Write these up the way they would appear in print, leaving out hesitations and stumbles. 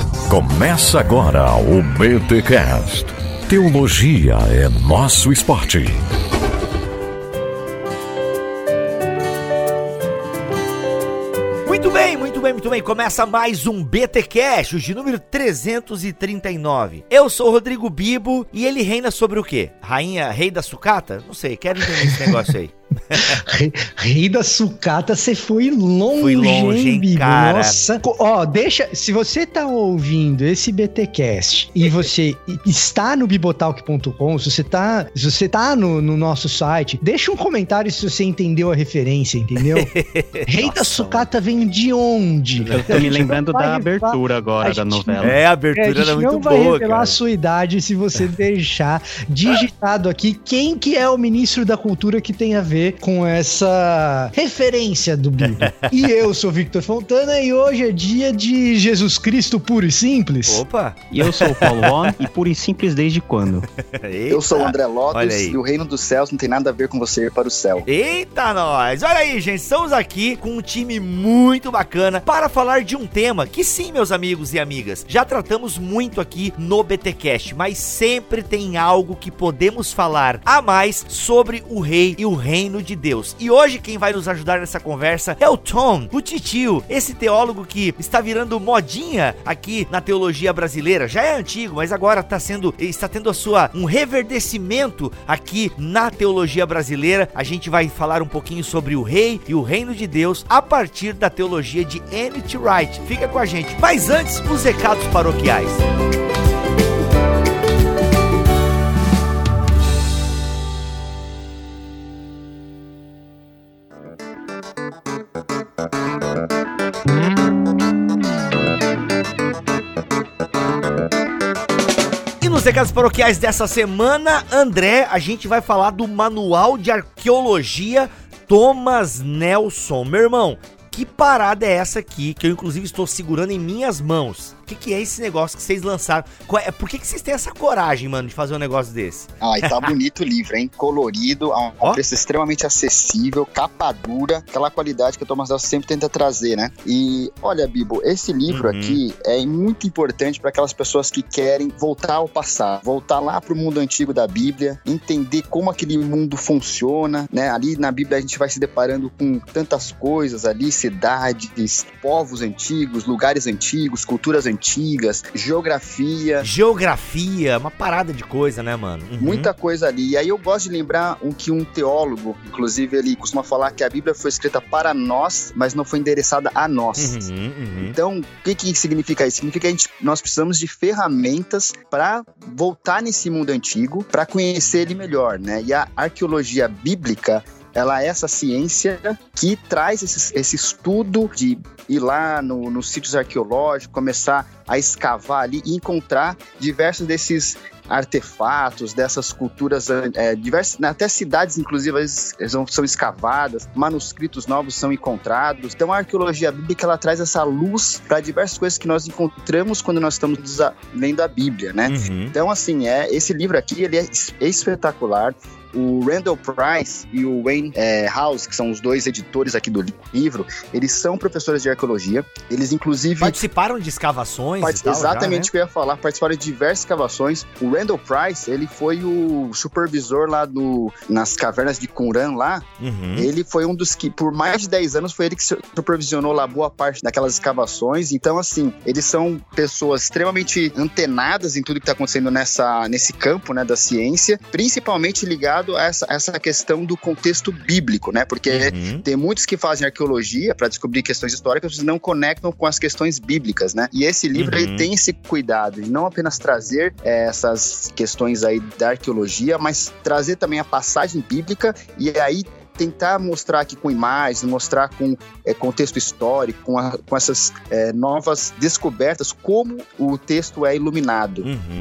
Começa agora o BTcast. Teologia é nosso esporte. Muito bem. Começa mais um BTcast, de número 339. Eu sou o Rodrigo Bibo e ele reina sobre o quê? Rei da sucata? Não sei, quero entender esse negócio aí. Rei da sucata, você foi longe, Fui longe, hein, Bibo? cara. Nossa. Ó, se você tá ouvindo esse BTcast e você está no bibotalk.com, se você tá no nosso site, deixa um comentário se você entendeu a referência, entendeu? Rei da sucata vem de onde? Eu tô me lembrando da abertura agora da novela. A abertura era muito boa, cara. A gente não vai revelar a sua idade se você deixar digitado aqui quem que é o ministro da cultura que tem a ver com essa referência do Bibo. E eu sou Victor Fontana e hoje é dia de Jesus Cristo puro e simples. Opa! E eu sou o Paulo Ron e puro e simples desde quando? Eu sou o André Lotus e o reino dos céus não tem nada a ver com você ir para o céu. Eita nós! Olha aí, gente, estamos aqui com um time muito bacana para falar de um tema que sim, meus amigos e amigas, já tratamos muito aqui no BTcast, mas sempre tem algo que podemos falar a mais sobre o rei e o reino de Deus. E hoje quem vai nos ajudar nessa conversa é o Tom, o titio, esse teólogo que está virando modinha aqui na teologia brasileira. Já é antigo, mas agora está tendo um reverdecimento aqui na teologia brasileira. A gente vai falar um pouquinho sobre o rei e o reino de Deus a partir da teologia de N.T. Wright. Fica com a gente. Mas antes, os recados paroquiais. Nos recados paroquiais dessa semana, André, a gente vai falar do Manual de Arqueologia Thomas Nelson. Meu irmão, que parada é essa aqui, que eu inclusive estou segurando em minhas mãos? O que é esse negócio que vocês lançaram? Por que vocês têm essa coragem, mano, de fazer um negócio desse? E tá bonito o livro, hein? Colorido, a um preço extremamente acessível, capa dura, aquela qualidade que o Thomas Nelson sempre tenta trazer, né? E, olha, Bibo, esse livro aqui é muito importante para aquelas pessoas que querem voltar ao passado, voltar lá pro mundo antigo da Bíblia, entender como aquele mundo funciona, né? Ali na Bíblia a gente vai se deparando com tantas coisas ali, cidades, povos antigos, lugares antigos, culturas antigas, geografia, uma parada de coisa, né, mano? Muita coisa ali. E aí eu gosto de lembrar que um teólogo, inclusive, ele costuma falar que a Bíblia foi escrita para nós, mas não foi endereçada a nós. Então, o que significa isso? Significa que nós precisamos de ferramentas para voltar nesse mundo antigo, para conhecer ele melhor, né? E a arqueologia bíblica, ela é essa ciência que traz esse estudo de ir lá nos sítios arqueológicos, começar a escavar ali e encontrar diversos desses artefatos, dessas culturas, diversas, até cidades, inclusive, são escavadas, manuscritos novos são encontrados. Então, a arqueologia bíblica, ela traz essa luz para diversas coisas que nós encontramos quando nós estamos lendo a Bíblia, né? Então, assim, esse livro aqui, ele é espetacular. O Randall Price e o Wayne House, que são os dois editores aqui do livro, eles são professores de arqueologia. Eles, inclusive, participaram de escavações e tal, exatamente já, né? O que eu ia falar. Participaram de diversas escavações. O Randall Price, ele foi o supervisor lá nas cavernas de Qumran lá. Ele foi um dos que, por mais de 10 anos, foi ele que supervisionou lá boa parte daquelas escavações. Então, assim, eles são pessoas extremamente antenadas em tudo que está acontecendo nesse campo, né, da ciência, principalmente ligado a essa questão do contexto bíblico, né? Porque tem muitos que fazem arqueologia para descobrir questões históricas, mas não conectam com as questões bíblicas, né? E esse livro, ele tem esse cuidado de não apenas trazer essas questões aí da arqueologia, mas trazer também a passagem bíblica e aí tentar mostrar aqui com imagens, mostrar com contexto histórico, com essas novas descobertas, como o texto é iluminado.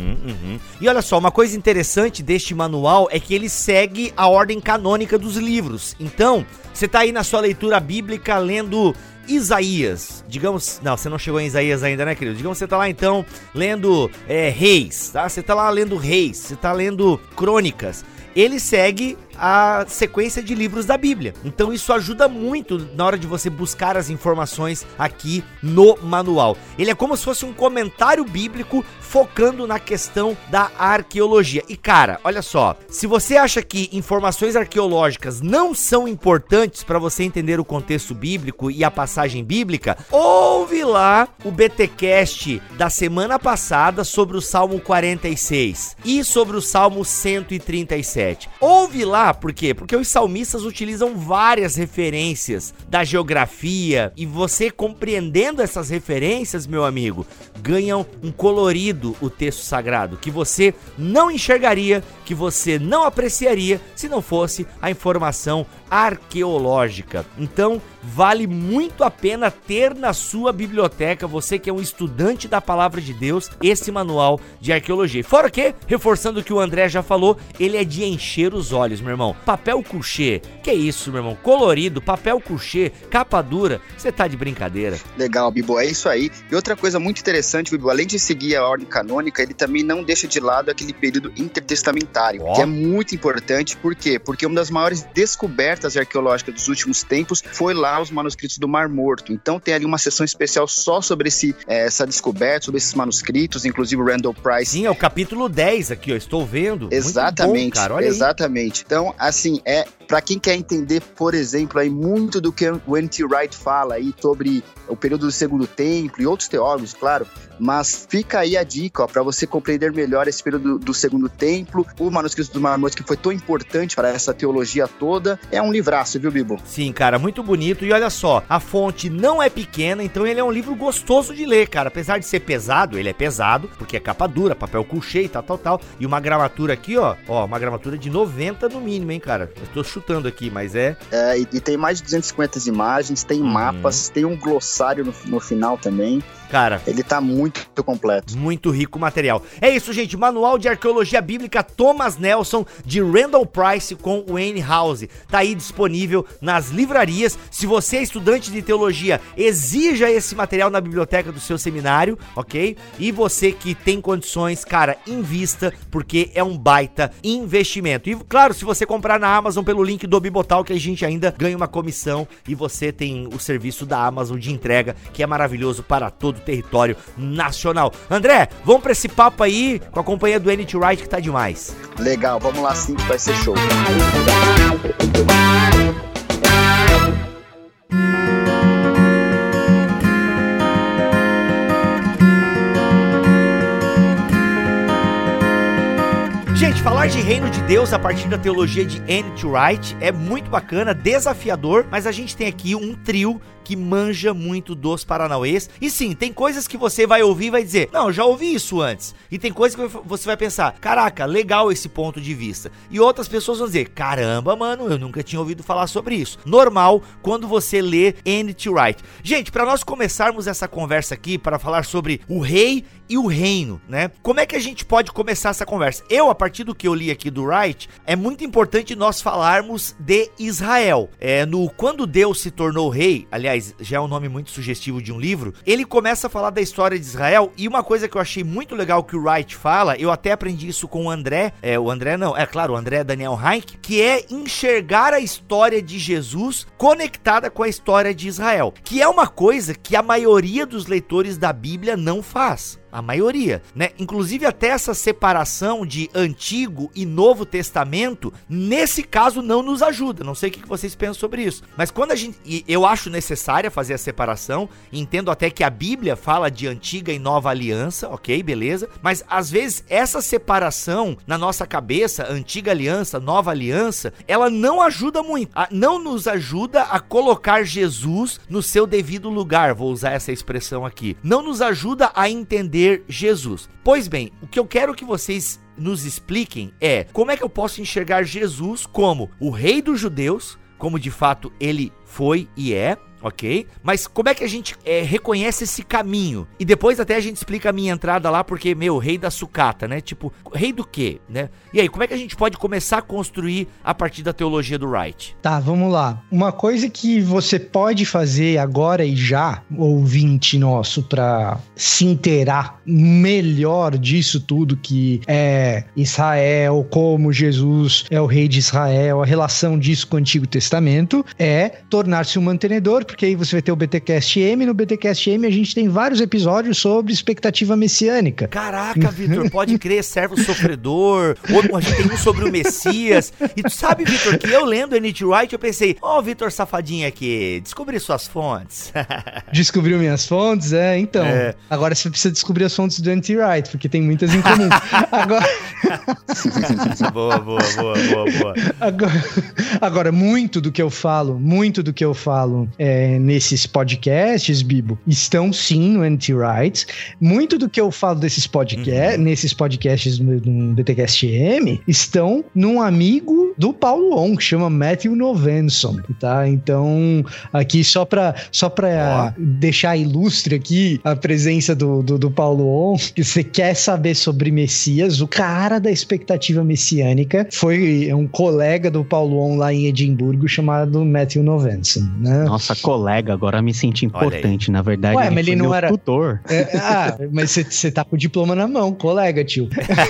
E olha só, uma coisa interessante deste manual é que ele segue a ordem canônica dos livros. Então, você tá aí na sua leitura bíblica lendo Isaías, digamos, não, você não chegou em Isaías ainda, né, querido? Digamos que você tá lá, então, lendo Reis, tá? Você tá lá lendo Reis, você tá lendo Crônicas. Ele segue a sequência de livros da Bíblia. Então isso ajuda muito na hora de você buscar as informações aqui no manual. Ele é como se fosse um comentário bíblico focando na questão da arqueologia. E cara, olha só, se você acha que informações arqueológicas não são importantes para você entender o contexto bíblico e a passagem bíblica, ouve lá o BTcast da semana passada sobre o Salmo 46 e sobre o Salmo 137. Ouve lá, por quê? Porque os salmistas utilizam várias referências da geografia e você compreendendo essas referências, meu amigo, ganham um colorido o texto sagrado que você não enxergaria, que você não apreciaria se não fosse a informação arqueológica. Então, vale muito a pena ter na sua biblioteca, você que é um estudante da palavra de Deus, esse manual de arqueologia. Fora que, reforçando o que o André já falou, ele é de encher os olhos, meu irmão. Papel couché, que isso, meu irmão? Colorido, papel couché, capa dura, você tá de brincadeira. Legal, Bibo, é isso aí. E outra coisa muito interessante, Bibo, além de seguir a ordem canônica, ele também não deixa de lado aquele período intertestamentário, que é muito importante. Por quê? Porque uma das maiores descobertas arqueológicas dos últimos tempos foi lá os manuscritos do Mar Morto. Então tem ali uma sessão especial só sobre essa descoberta, sobre esses manuscritos, inclusive o Randall Price. Sim, é o capítulo 10 aqui, ó, estou vendo. Exatamente, muito bom, cara. Olha exatamente. Aí. Então, assim, para quem quer entender, por exemplo, aí muito do que o N.T. Wright fala aí sobre o período do Segundo Templo e outros teólogos, claro, mas fica aí a dica, para você compreender melhor esse período do Segundo Templo, o manuscrito do Mar Morto, que foi tão importante para essa teologia toda. É um livraço, viu, Bibo? Sim, cara, muito bonito. E olha só, a fonte não é pequena, então ele é um livro gostoso de ler, cara. Apesar de ser pesado, ele é pesado, porque é capa dura, papel couché e tal. E uma gramatura aqui, ó, uma gramatura de 90 no mínimo, hein, cara. Eu tô chutando aqui, mas e tem mais de 250 imagens, tem mapas, tem um glossário no final também. Cara, ele tá muito completo. Muito rico o material. É isso, gente. Manual de Arqueologia Bíblica Thomas Nelson, de Randall Price, com Wayne House. Tá aí disponível nas livrarias. Se você é estudante de teologia, exija esse material na biblioteca do seu seminário, ok? E você que tem condições, cara, invista, porque é um baita investimento. E, claro, se você comprar na Amazon pelo link do Bibotal, que a gente ainda ganha uma comissão e você tem o serviço da Amazon de entrega, que é maravilhoso para todo o território nacional. André, vamos pra esse papo aí com a companhia do N.T. Wright, que tá demais. Legal, vamos lá sim, que vai ser show. Gente, falar de reino de Deus a partir da teologia de N.T. Wright é muito bacana, desafiador, mas a gente tem aqui um trio que manja muito dos paranauês. E sim, tem coisas que você vai ouvir e vai dizer, não, já ouvi isso antes. E tem coisas que você vai pensar, caraca, legal esse ponto de vista. E outras pessoas vão dizer, caramba, mano, eu nunca tinha ouvido falar sobre isso. Normal quando você lê N.T. Wright. Gente, para nós começarmos essa conversa aqui, para falar sobre o rei e o reino, né? Como é que a gente pode começar essa conversa? Eu, a partir do que eu li aqui do Wright, é muito importante nós falarmos de Israel. Quando Deus se tornou rei, aliás, já é um nome muito sugestivo de um livro, ele começa a falar da história de Israel, e uma coisa que eu achei muito legal que o Wright fala, eu até aprendi isso com o André, o André Daniel Heinck, que é enxergar a história de Jesus conectada com a história de Israel, que é uma coisa que a maioria dos leitores da Bíblia não faz. A maioria, né? Inclusive até essa separação de Antigo e Novo Testamento, nesse caso não nos ajuda. Não sei o que vocês pensam sobre isso. Mas quando eu acho necessária fazer a separação, entendo até que a Bíblia fala de Antiga e Nova Aliança, ok, beleza? Mas às vezes essa separação na nossa cabeça, Antiga Aliança, Nova Aliança, ela não ajuda muito. Não nos ajuda a colocar Jesus no seu devido lugar, vou usar essa expressão aqui. Não nos ajuda a entender Jesus. Pois bem, o que eu quero que vocês nos expliquem é como é que eu posso enxergar Jesus como o rei dos judeus, como de fato ele foi e é, Ok? Mas como é que a gente reconhece esse caminho? E depois até a gente explica a minha entrada lá, porque, rei da sucata, né? Tipo, rei do quê, né? E aí, como é que a gente pode começar a construir a partir da teologia do Wright? Tá, vamos lá. Uma coisa que você pode fazer agora e já, ouvinte nosso, pra se inteirar melhor disso tudo que é Israel, como Jesus é o rei de Israel, a relação disso com o Antigo Testamento, é tornar-se um mantenedor, porque aí você vai ter o BTcast M. No BTcast M a gente tem vários episódios sobre expectativa messiânica. Caraca, Vitor, pode crer, servo sofredor, ou a gente tem um sobre o Messias. E tu sabe, Vitor, que eu lendo N.T. Wright, eu pensei, Vitor safadinho aqui, descobri suas fontes. Descobriu minhas fontes? Então. Agora você precisa descobrir as fontes do N.T. Wright, porque tem muitas em comum. Agora... Boa. Agora, muito do que eu falo nesses podcasts, Bibo, estão sim no N.T. Wright. Muito do que eu falo desses podcasts, nesses podcasts no BTcast M, estão num amigo do Paulo On, que chama Matthew Novenson, tá? Então, aqui só pra deixar ilustre aqui a presença do Paulo On, que você quer saber sobre Messias, o cara da expectativa messiânica foi um colega do Paulo On lá em Edimburgo chamado Matthew Novenson, né? Nossa, colega, agora me senti importante, na verdade. Ué, mas ele não era tutor. Mas você tá com o diploma na mão, colega, tio.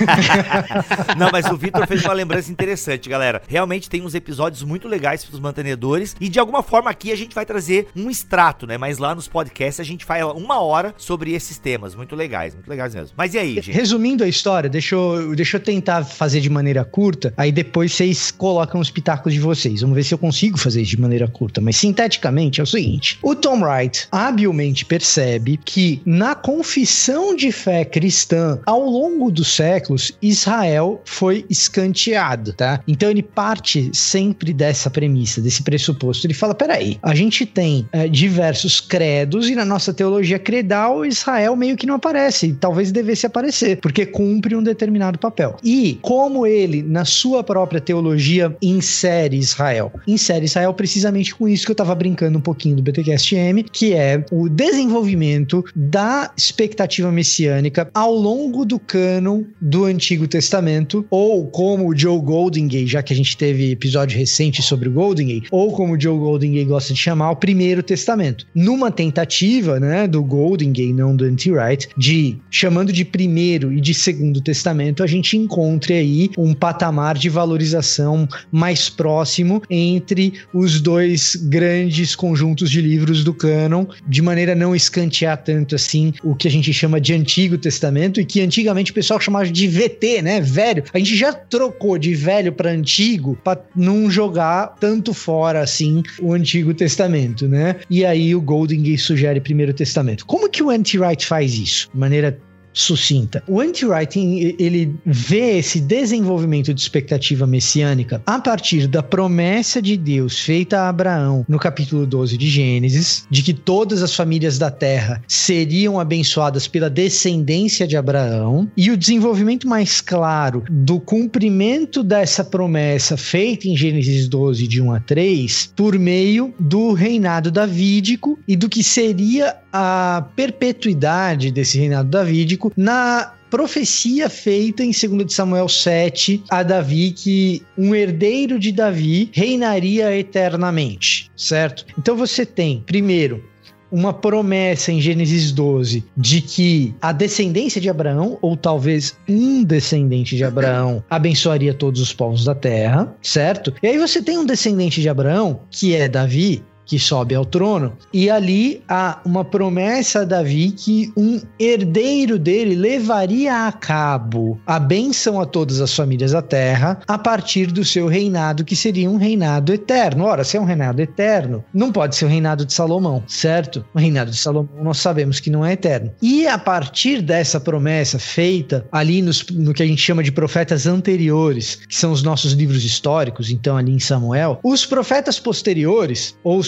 Não, mas o Vitor fez uma lembrança interessante, galera. Realmente tem uns episódios muito legais pros mantenedores e de alguma forma aqui a gente vai trazer um extrato, né? Mas lá nos podcasts a gente fala 1 hora sobre esses temas, muito legais mesmo. Mas e aí, gente? Resumindo a história, deixa eu tentar fazer de maneira curta, aí depois vocês colocam os pitacos de vocês. Vamos ver se eu consigo fazer isso de maneira curta, mas sinteticamente é o seguinte: o Tom Wright habilmente percebe que na confissão de fé cristã, ao longo dos séculos, Israel foi escanteado, tá? Então ele parte sempre dessa premissa, desse pressuposto. Ele fala, peraí, a gente tem diversos credos e na nossa teologia credal Israel meio que não aparece, talvez devesse aparecer, porque cumpre um determinado papel. E como ele, na sua própria teologia, insere Israel precisamente com isso que eu tava brincando um pouquinho do BTcast M, que é o desenvolvimento da expectativa messiânica ao longo do cânon do Antigo Testamento, ou como o Joe Goldingay, já que a gente teve episódio recente sobre o Goldingay, ou como o Joe Goldingay gosta de chamar, o Primeiro Testamento. Numa tentativa, né, do Goldingay, não do N.T. Wright, chamando de Primeiro e de Segundo Testamento, a gente encontre aí um patamar de valorização mais próximo entre os dois grandes conjuntos de livros do cânon, de maneira a não escantear tanto assim o que a gente chama de Antigo Testamento, e que antigamente o pessoal chamava de VT, né, velho. A gente já trocou de velho para antigo para não jogar tanto fora assim o Antigo Testamento, né? E aí o Goldingay sugere Primeiro Testamento. Como que o N.T. Wright faz isso? De maneira sucinta. O N.T. Wright, ele vê esse desenvolvimento de expectativa messiânica a partir da promessa de Deus feita a Abraão no capítulo 12 de Gênesis, de que todas as famílias da terra seriam abençoadas pela descendência de Abraão, e o desenvolvimento mais claro do cumprimento dessa promessa feita em Gênesis 12, de 1 a 3, por meio do reinado davídico e do que seria a perpetuidade desse reinado davídico na profecia feita em 2 Samuel 7 a Davi, que um herdeiro de Davi reinaria eternamente, certo? Então você tem, primeiro, uma promessa em Gênesis 12 de que a descendência de Abraão, ou talvez um descendente de Abraão, abençoaria todos os povos da terra, certo? E aí você tem um descendente de Abraão, que é Davi, que sobe ao trono, e ali há uma promessa a Davi que um herdeiro dele levaria a cabo a bênção a todas as famílias da terra a partir do seu reinado, que seria um reinado eterno. Ora, se é um reinado eterno, não pode ser o reinado de Salomão, certo? O reinado de Salomão nós sabemos que não é eterno. E a partir dessa promessa feita ali no que a gente chama de profetas anteriores, que são os nossos livros históricos, então ali em Samuel, os profetas posteriores, ou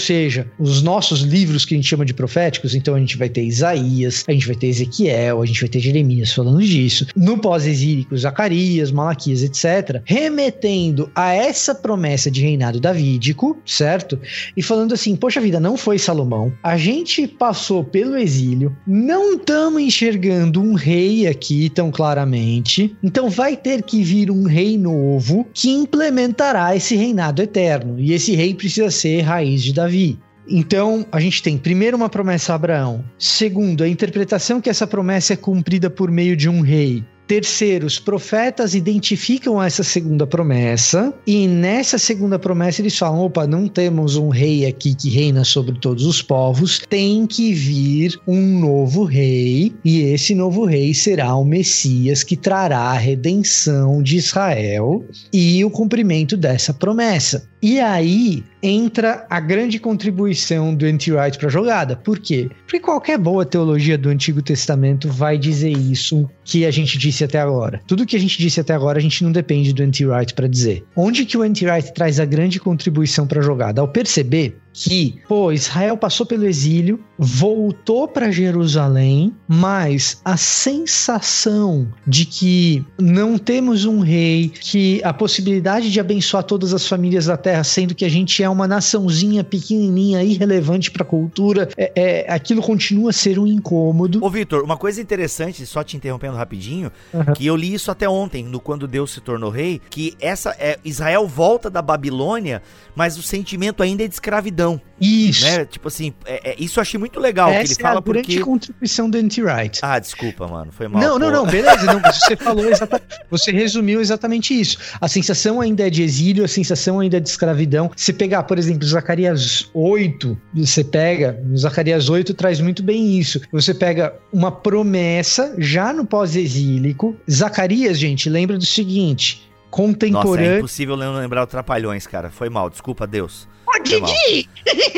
seja, os nossos livros que a gente chama de proféticos, então a gente vai ter Isaías, a gente vai ter Ezequiel, a gente vai ter Jeremias falando disso, no pós-exílico, Zacarias, Malaquias, etc., remetendo a essa promessa de reinado davídico, certo? E falando assim, poxa vida, não foi Salomão, a gente passou pelo exílio, não estamos enxergando um rei aqui tão claramente, então vai ter que vir um rei novo que implementará esse reinado eterno, e esse rei precisa ser raiz de Davi. Então, a gente tem, primeiro, uma promessa a Abraão. Segundo, a interpretação que essa promessa é cumprida por meio de um rei. Terceiro, os profetas identificam essa segunda promessa, e nessa segunda promessa eles falam, opa, não temos um rei aqui que reina sobre todos os povos, tem que vir um novo rei, e esse novo rei será o Messias que trará a redenção de Israel e o cumprimento dessa promessa. E aí entra a grande contribuição do N.T. Wright para a jogada. Por quê? Porque qualquer boa teologia do Antigo Testamento vai dizer isso que a gente disse até agora. Tudo que a gente disse até agora, a gente não depende do N.T. Wright para dizer. Onde que o N.T. Wright traz a grande contribuição para a jogada? Ao perceber que, Israel passou pelo exílio, voltou para Jerusalém, mas a sensação de que não temos um rei, que a possibilidade de abençoar todas as famílias da terra, sendo que a gente é uma naçãozinha pequenininha, irrelevante para a cultura, aquilo continua a ser um incômodo. Ô Vitor, uma coisa interessante, só te interrompendo rapidinho, que eu li isso até ontem, no Quando Deus se Tornou Rei, que Israel volta da Babilônia, mas o sentimento ainda é de escravidão. Isso. Né? Tipo assim, isso eu achei muito legal. Essa que ele fala a grande porque... contribuição do N.T. Wright. Ah, desculpa, mano, foi mal. Não, beleza, não, você falou exatamente, você resumiu exatamente isso. A sensação ainda é de exílio, a sensação ainda é de escravidão. Se pegar, por exemplo, Zacarias 8, Zacarias 8 traz muito bem isso. Você pega uma promessa já no pós-exílico. Zacarias, gente, lembra do seguinte, contemporâneo... Nossa, é impossível não lembrar o Trapalhões, cara. Foi mal, desculpa, Deus. Ô, Didi!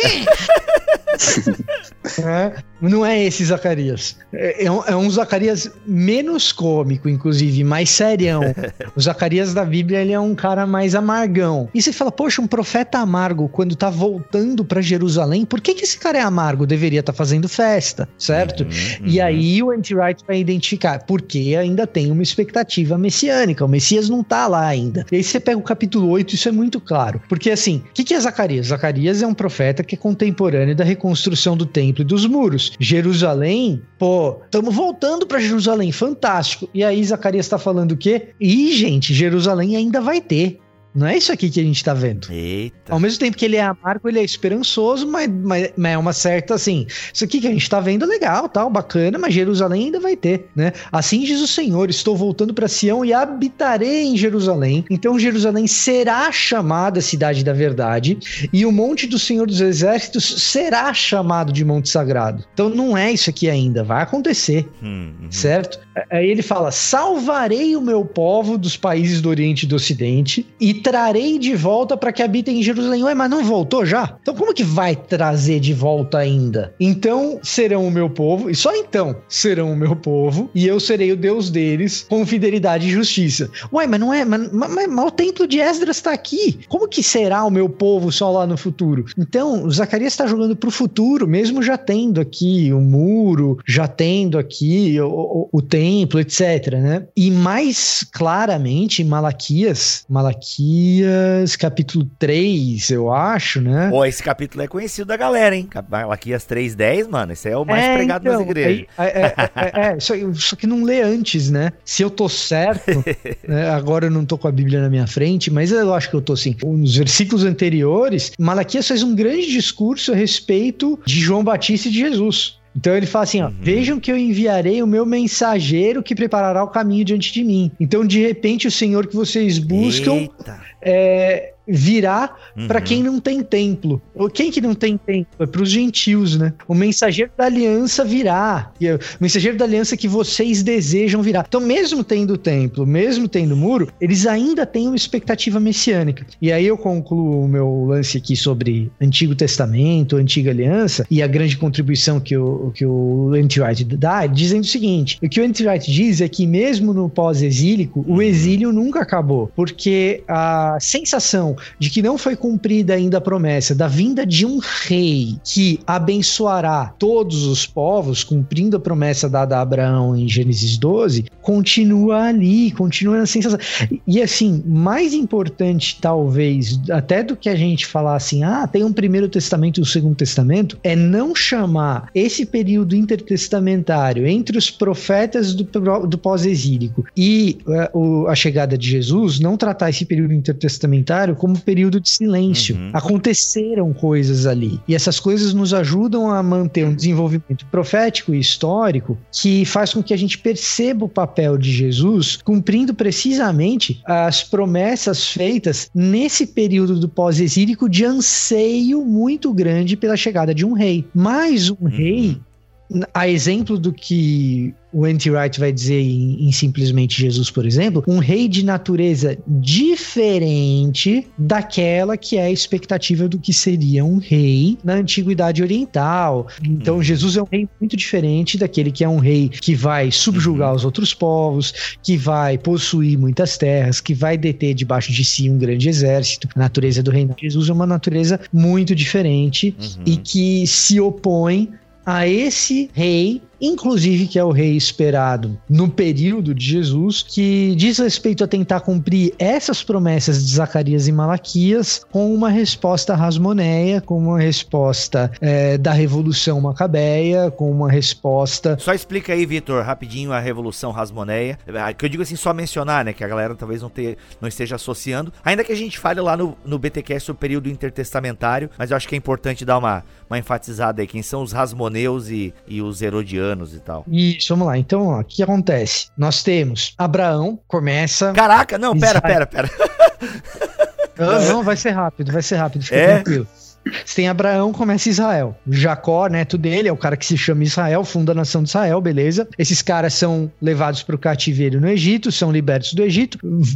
Não é esse Zacarias. É um Zacarias menos cômico, inclusive, mais serião. O Zacarias da Bíblia, ele é um cara mais amargão. E você fala, poxa, um profeta amargo, quando tá voltando pra Jerusalém, por que esse cara é amargo? Deveria estar fazendo festa, certo? E aí o N.T. Wright vai identificar, porque ainda tem uma expectativa messiânica, o Messias não tá lá ainda. E aí você pega o capítulo 8, isso é muito claro. Porque assim, o que é Zacarias? Zacarias é um profeta que é contemporâneo da reconstrução do templo e dos muros. Jerusalém, estamos voltando para Jerusalém, fantástico. E aí Zacarias está falando o quê? Gente, Jerusalém ainda vai ter. Não é isso aqui que a gente tá vendo. Eita. Ao mesmo tempo que ele é amargo, ele é esperançoso, mas é uma certa, assim, isso aqui que a gente tá vendo é legal, tal, bacana, mas Jerusalém ainda vai ter, né? Assim diz o Senhor, estou voltando para Sião e habitarei em Jerusalém. Então Jerusalém será chamada Cidade da Verdade e o Monte do Senhor dos Exércitos será chamado de Monte Sagrado. Então não é isso aqui ainda, vai acontecer, certo? Aí ele fala, salvarei o meu povo dos países do Oriente e do Ocidente e trarei de volta para que habitem em Jerusalém. Ué, mas não voltou já? Então como que vai trazer de volta ainda? Então serão o meu povo, e só então serão o meu povo, e eu serei o Deus deles com fidelidade e justiça. Ué, mas não é, mas o templo de Esdras está aqui. Como que será o meu povo só lá no futuro? Então, o Zacarias está jogando pro futuro, mesmo já tendo aqui o muro, já tendo aqui o templo, etc, né? E mais claramente, Malaquias capítulo 3, eu acho, né? Esse capítulo é conhecido da galera, hein? Malaquias 3:10, mano, esse é o mais pregado nas igrejas. Só que não lê antes, né? Se eu tô certo, né? Agora eu não tô com a Bíblia na minha frente, mas eu acho que eu tô sim. Nos versículos anteriores, Malaquias faz um grande discurso a respeito de João Batista e de Jesus. Então ele fala assim, vejam que eu enviarei o meu mensageiro que preparará o caminho diante de mim. Então de repente o Senhor que vocês buscam virá para quem não tem templo. Quem que não tem templo? É para os gentios, né? O mensageiro da aliança virá. O mensageiro da aliança que vocês desejam virá. Então, mesmo tendo templo, mesmo tendo muro, eles ainda têm uma expectativa messiânica. E aí eu concluo o meu lance aqui sobre Antigo Testamento, Antiga Aliança, e a grande contribuição que o N.T. Wright dá, dizendo o seguinte: o que o N.T. Wright diz é que mesmo no pós-exílico, o exílio nunca acabou, porque a sensação de que não foi cumprida ainda a promessa da vinda de um rei que abençoará todos os povos, cumprindo a promessa dada a Abraão em Gênesis 12, continua ali, continua na sensação. E assim, mais importante talvez, até do que a gente falar assim, tem um Primeiro Testamento e um Segundo Testamento, é não chamar esse período intertestamentário entre os profetas do pós-exílico e a chegada de Jesus, não tratar esse período intertestamentário como período de silêncio. Aconteceram coisas ali. E essas coisas nos ajudam a manter um desenvolvimento profético e histórico que faz com que a gente perceba o papel de Jesus cumprindo precisamente as promessas feitas nesse período do pós-exílico de anseio muito grande pela chegada de um rei. Mais um rei, a exemplo do que o N.T. Wright vai dizer em Simplesmente Jesus, por exemplo, um rei de natureza diferente daquela que é a expectativa do que seria um rei na Antiguidade Oriental. Então Jesus é um rei muito diferente daquele que é um rei que vai subjugar os outros povos, que vai possuir muitas terras, que vai deter debaixo de si um grande exército. A natureza do reino de Jesus é uma natureza muito diferente e que se opõe a esse rei, inclusive que é o rei esperado no período de Jesus, que diz respeito a tentar cumprir essas promessas de Zacarias e Malaquias com uma resposta rasmoneia, com uma resposta da Revolução Macabeia, com uma resposta... Só explica aí, Vitor, rapidinho a Revolução Rasmoneia, que eu digo assim, só mencionar, né, que a galera talvez não esteja associando, ainda que a gente fale lá no BTcast sobre o período intertestamentário, mas eu acho que é importante dar uma enfatizada aí, quem são os rasmoneus e os herodianos e tal. Isso, vamos lá. Então, ó, o que acontece? Nós temos Abraão, começa... Caraca, não, pera. Não, vai ser rápido, fica tranquilo. Você tem Abraão, começa Israel. Jacó, neto dele, é o cara que se chama Israel, funda a nação de Israel, beleza. Esses caras são levados para o cativeiro no Egito, são libertos do Egito.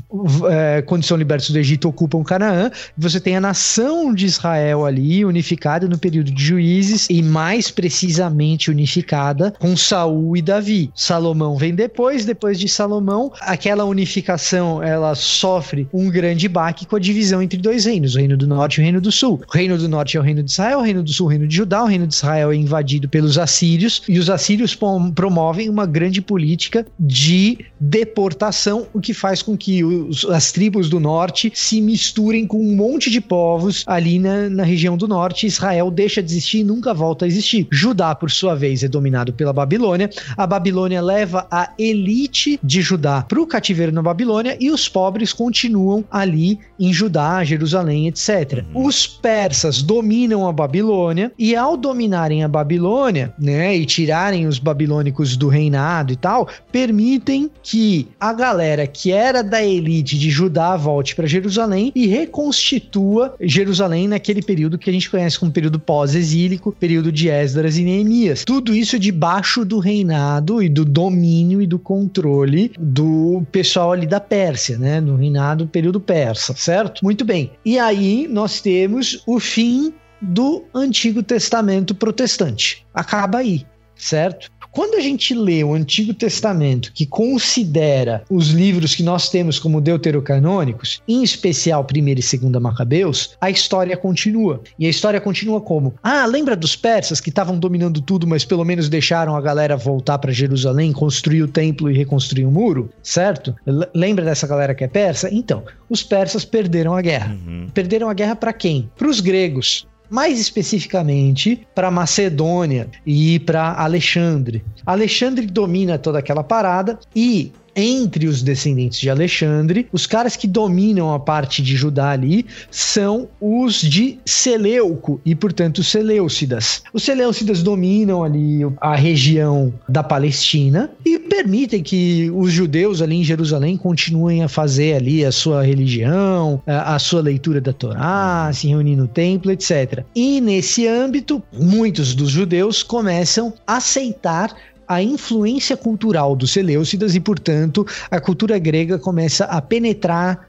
Quando são libertos do Egito, ocupam Canaã. Você tem a nação de Israel ali, unificada no período de Juízes, e mais precisamente unificada com Saul e Davi. Salomão vem depois de Salomão, aquela unificação, ela sofre um grande baque com a divisão entre dois reinos, o reino do norte e o reino do sul. O reino do norte é o reino de Israel, o reino do sul é o reino de Judá, o reino de Israel é invadido pelos assírios, e os assírios promovem uma grande política de deportação, o que faz com que as tribos do norte se misturem com um monte de povos ali na região do norte. Israel deixa de existir e nunca volta a existir. Judá, por sua vez, é dominado pela Babilônia. A Babilônia leva a elite de Judá para o cativeiro na Babilônia e os pobres continuam ali em Judá, Jerusalém, etc. Os persas dominam a Babilônia, e ao dominarem a Babilônia, né, e tirarem os babilônicos do reinado e tal, permitem que a galera que era da elite de Judá volte para Jerusalém e reconstitua Jerusalém naquele período que a gente conhece como período pós-exílico, período de Esdras e Neemias. Tudo isso debaixo do reinado e do domínio e do controle do pessoal ali da Pérsia, né, do reinado período persa, certo? Muito bem. E aí nós temos o fim do Antigo Testamento protestante. Acaba aí, certo? Quando a gente lê o Antigo Testamento, que considera os livros que nós temos como deuterocanônicos, em especial 1ª e 2ª Macabeus, a história continua. E a história continua como? Lembra dos persas que estavam dominando tudo, mas pelo menos deixaram a galera voltar para Jerusalém, construir o templo e reconstruir o muro? Certo? Lembra dessa galera que é persa? Então, os persas perderam a guerra. Perderam a guerra para quem? Para os gregos. Mais especificamente para Macedônia e para Alexandre. Alexandre domina toda aquela parada e entre os descendentes de Alexandre, os caras que dominam a parte de Judá ali são os de Seleuco e, portanto, os Seleucidas. Os Seleucidas dominam ali a região da Palestina e permitem que os judeus ali em Jerusalém continuem a fazer ali a sua religião, a sua leitura da Torá, se reunir no templo, etc. E nesse âmbito, muitos dos judeus começam a aceitar a influência cultural dos Seleucidas e, portanto, a cultura grega começa a penetrar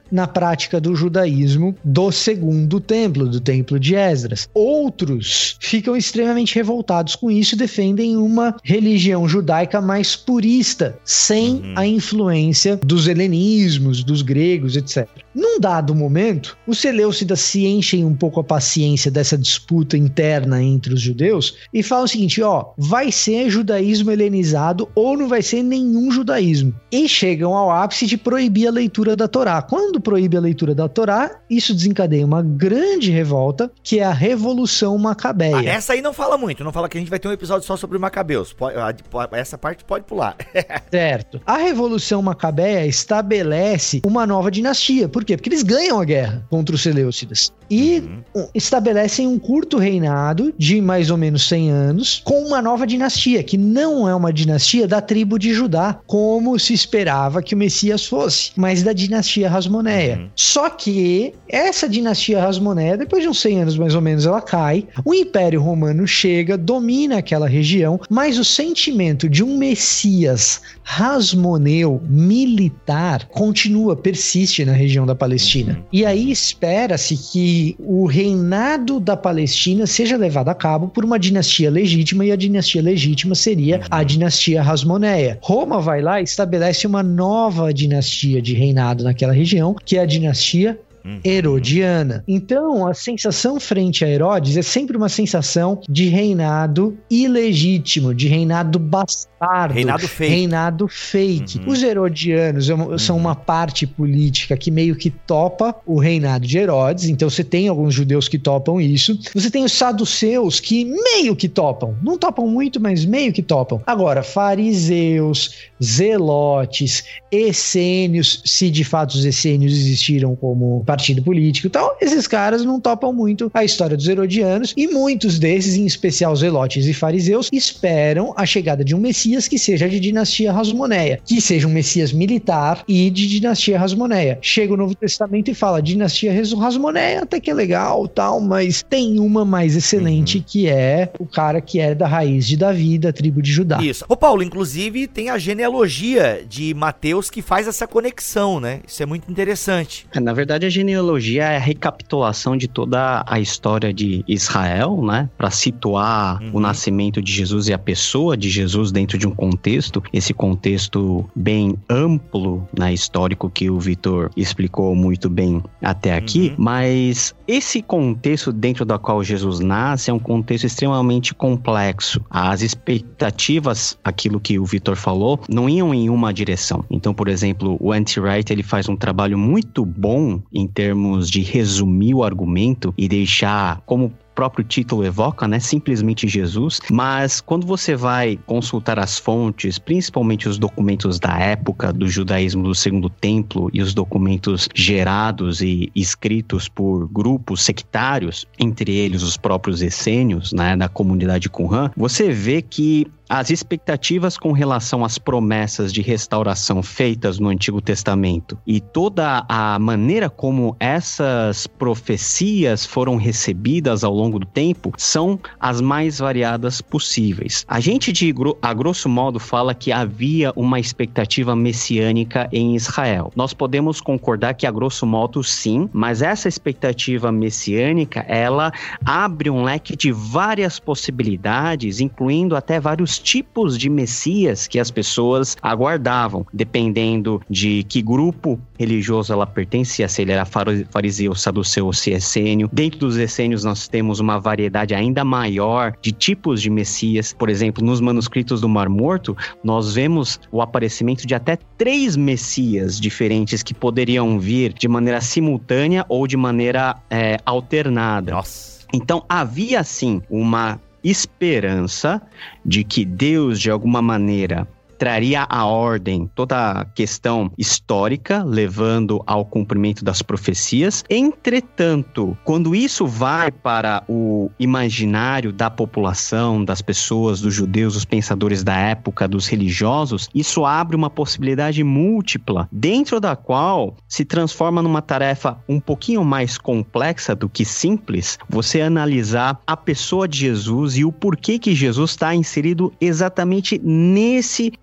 na prática do judaísmo do segundo templo, do templo de Esdras. Outros ficam extremamente revoltados com isso e defendem uma religião judaica mais purista, sem a influência dos helenismos, dos gregos, etc. Num dado momento, os seleucidas se enchem um pouco a paciência dessa disputa interna entre os judeus e falam o seguinte, vai ser judaísmo helenizado ou não vai ser nenhum judaísmo. E chegam ao ápice de proibir a leitura da Torá. Quando proíbe a leitura da Torá, isso desencadeia uma grande revolta, que é a Revolução Macabeia. Essa aí não fala muito, não fala que a gente vai ter um episódio só sobre Macabeus. Essa parte pode pular. Certo. A Revolução Macabeia estabelece uma nova dinastia. Por quê? Porque eles ganham a guerra contra os seleucidas. E estabelecem um curto reinado de mais ou menos 100 anos com uma nova dinastia, que não é uma dinastia da tribo de Judá, como se esperava que o Messias fosse, mas da dinastia Hasmoneia. Só que essa dinastia Hasmoneia, depois de uns 100 anos mais ou menos, ela cai, o Império Romano chega, domina aquela região, mas o sentimento de um Messias hasmoneu militar persiste na região da Palestina. E aí espera-se que o reinado da Palestina seja levado a cabo por uma dinastia legítima, e a dinastia legítima seria a dinastia Hasmoneia. Roma vai lá e estabelece uma nova dinastia de reinado naquela região, que é a dinastia herodiana. Então, a sensação frente a Herodes é sempre uma sensação de reinado ilegítimo, de reinado bastardo, reinado fake. Os herodianos são uma parte política que meio que topa o reinado de Herodes, então você tem alguns judeus que topam isso. Você tem os saduceus que meio que topam, não topam muito, mas meio que topam. Agora, fariseus, zelotes, essênios, se de fato os essênios existiram como partido político e tal, esses caras não topam muito a história dos herodianos, e muitos desses, em especial zelotes e fariseus, esperam a chegada de um Messias que seja de dinastia Hasmoneia, que seja um Messias militar e de dinastia Hasmoneia. Chega o Novo Testamento e fala, dinastia Hasmoneia até que é legal, tal, mas tem uma mais excelente, que é o cara que é da raiz de Davi, da tribo de Judá. Isso. Ô Paulo, inclusive tem a genealogia de Mateus que faz essa conexão, né? Isso é muito interessante. Na verdade, a genealogia é a recapitulação de toda a história de Israel, né? Para situar o nascimento de Jesus e a pessoa de Jesus dentro de um contexto, esse contexto bem amplo, né, histórico, que o Vitor explicou muito bem até aqui, mas esse contexto dentro do qual Jesus nasce é um contexto extremamente complexo. As expectativas, aquilo que o Vitor falou, não iam em uma direção. Então, por exemplo, o N.T. Wright, ele faz um trabalho muito bom em termos de resumir o argumento e deixar, como o próprio título evoca, né, simplesmente Jesus. Mas quando você vai consultar as fontes, principalmente os documentos da época do judaísmo do Segundo Templo e os documentos gerados e escritos por grupos sectários, entre eles os próprios essênios, né, da comunidade Qumran, você vê que as expectativas com relação às promessas de restauração feitas no Antigo Testamento e toda a maneira como essas profecias foram recebidas ao longo do tempo são as mais variadas possíveis. A gente, a grosso modo, fala que havia uma expectativa messiânica em Israel. Nós podemos concordar que, a grosso modo, sim, mas essa expectativa messiânica, ela abre um leque de várias possibilidades, incluindo até vários tipos de Messias que as pessoas aguardavam, dependendo de que grupo religioso ela pertencia, se ele era fariseu, saduceu ou se é essênio. Dentro dos essênios nós temos uma variedade ainda maior de tipos de Messias. Por exemplo, nos manuscritos do Mar Morto, nós vemos o aparecimento de até 3 Messias diferentes que poderiam vir de maneira simultânea ou de maneira alternada. Nossa. Então, havia sim uma esperança de que Deus, de alguma maneira, traria à ordem toda a questão histórica, levando ao cumprimento das profecias. Entretanto, quando isso vai para o imaginário da população, das pessoas, dos judeus, dos pensadores da época, dos religiosos, isso abre uma possibilidade múltipla, dentro da qual se transforma numa tarefa um pouquinho mais complexa do que simples, você analisar a pessoa de Jesus e o porquê que Jesus está inserido exatamente nesse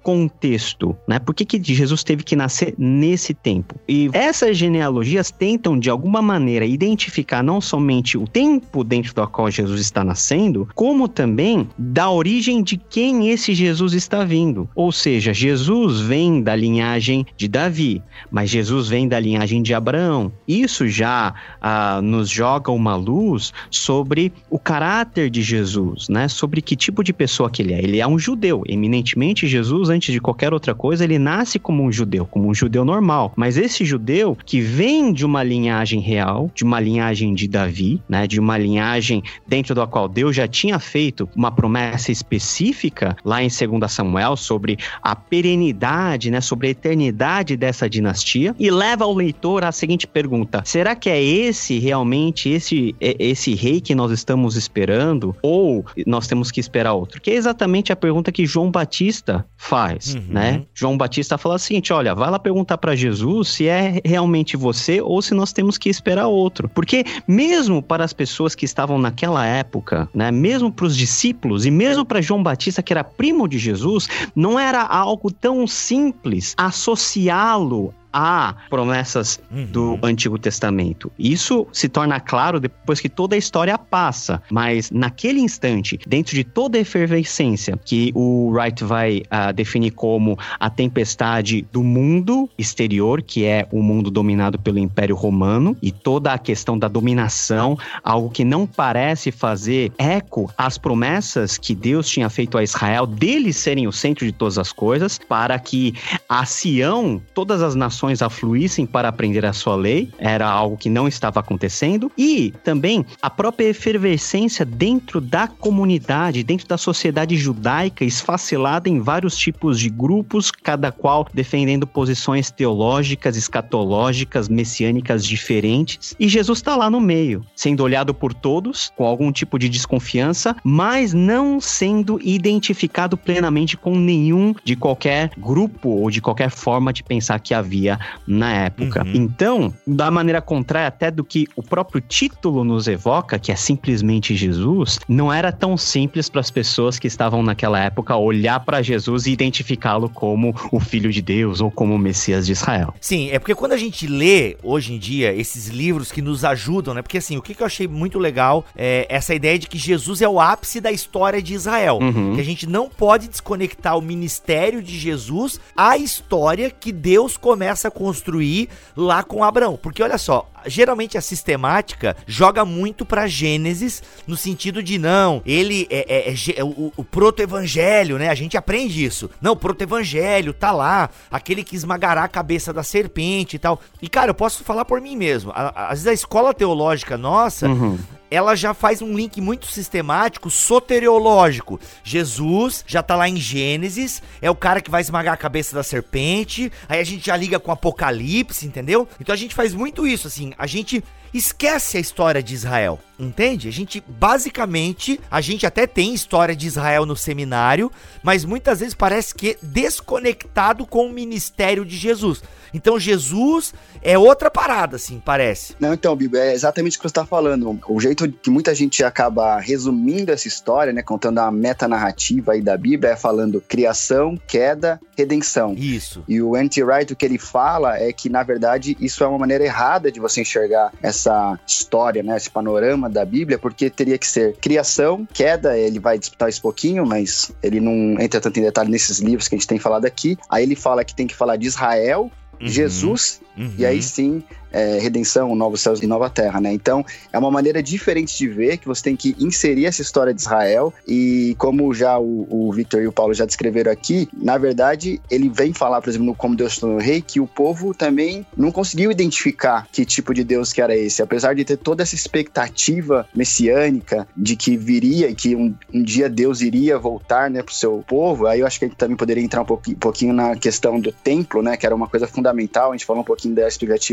contexto, né? Por que Jesus teve que nascer nesse tempo? E essas genealogias tentam, de alguma maneira, identificar não somente o tempo dentro do qual Jesus está nascendo, como também da origem de quem esse Jesus está vindo. Ou seja, Jesus vem da linhagem de Davi, mas Jesus vem da linhagem de Abraão. Isso já nos joga uma luz sobre o caráter de Jesus, né? Sobre que tipo de pessoa que ele é. Ele é um judeu. Eminentemente, Jesus, antes de qualquer outra coisa, ele nasce como um judeu normal. Mas esse judeu que vem de uma linhagem real, de uma linhagem de Davi, né? De uma linhagem dentro da qual Deus já tinha feito uma promessa específica lá em 2 Samuel sobre a perenidade, né? Sobre a eternidade dessa dinastia, e leva o leitor à seguinte pergunta: será que é esse realmente esse rei que nós estamos esperando, ou nós temos que esperar outro? Que é exatamente a pergunta que João Batista faz, né? João Batista fala o seguinte: olha, vai lá perguntar para Jesus se é realmente você ou se nós temos que esperar outro. Porque mesmo para as pessoas que estavam naquela época, né? Mesmo para os discípulos e mesmo para João Batista, que era primo de Jesus, não era algo tão simples associá-lo a promessas do Antigo Testamento. Isso se torna claro depois que toda a história passa, mas naquele instante, dentro de toda a efervescência que o Wright vai definir como a tempestade do mundo exterior, que é o mundo dominado pelo Império Romano, e toda a questão da dominação, algo que não parece fazer eco às promessas que Deus tinha feito a Israel, deles serem o centro de todas as coisas, para que a Sião, todas as nações afluíssem para aprender a sua lei, era algo que não estava acontecendo, e também a própria efervescência dentro da comunidade, dentro da sociedade judaica, esfacelada em vários tipos de grupos, cada qual defendendo posições teológicas, escatológicas, messiânicas diferentes, e Jesus está lá no meio, sendo olhado por todos, com algum tipo de desconfiança, mas não sendo identificado plenamente com nenhum de qualquer grupo ou de qualquer forma de pensar que havia na época. Então, da maneira contrária até do que o próprio título nos evoca, que é simplesmente Jesus, não era tão simples para as pessoas que estavam naquela época olhar para Jesus e identificá-lo como o Filho de Deus ou como o Messias de Israel. Sim, é porque quando a gente lê, hoje em dia, esses livros que nos ajudam, né? Porque assim, o que eu achei muito legal é essa ideia de que Jesus é o ápice da história de Israel. Que a gente não pode desconectar o ministério de Jesus à história que Deus começa a construir lá com Abraão. Porque olha só, geralmente a sistemática joga muito pra Gênesis, no sentido de não, ele é o proto-evangelho, né? A gente aprende isso. Não, o proto-evangelho tá lá, aquele que esmagará a cabeça da serpente e tal. E cara, eu posso falar por mim mesmo. Às vezes a escola teológica nossa... ela já faz um link muito sistemático, soteriológico. Jesus já tá lá em Gênesis, é o cara que vai esmagar a cabeça da serpente, aí a gente já liga com Apocalipse, entendeu? Então a gente faz muito isso, assim, a gente esquece a história de Israel, entende? Basicamente, a gente até tem história de Israel no seminário, mas muitas vezes parece que é desconectado com o ministério de Jesus. Então Jesus é outra parada, assim, parece. Não, então, Bibo, é exatamente o que você está falando. O jeito que muita gente acaba resumindo essa história, né, contando a metanarrativa aí da Bíblia, é falando criação, queda, redenção. Isso. E o N.T. Wright, o que ele fala é que, na verdade, isso é uma maneira errada de você enxergar essa história, né, esse panorama da Bíblia, porque teria que ser criação, queda, ele vai disputar isso pouquinho, mas ele não entra tanto em detalhe nesses livros que a gente tem falado aqui. Aí ele fala que tem que falar de Israel, Jesus, e aí sim, redenção, novos céus e nova terra, né? Então, é uma maneira diferente de ver, que você tem que inserir essa história de Israel, e como já o Victor e o Paulo já descreveram aqui, na verdade, ele vem falar, por exemplo, no Como Deus Tornou Rei, que o povo também não conseguiu identificar que tipo de Deus que era esse, apesar de ter toda essa expectativa messiânica de que viria, e que um dia Deus iria voltar, né, pro seu povo. Aí eu acho que a gente também poderia entrar um pouquinho na questão do templo, né, que era uma coisa fundamental. A gente falou um pouquinho da explicativa do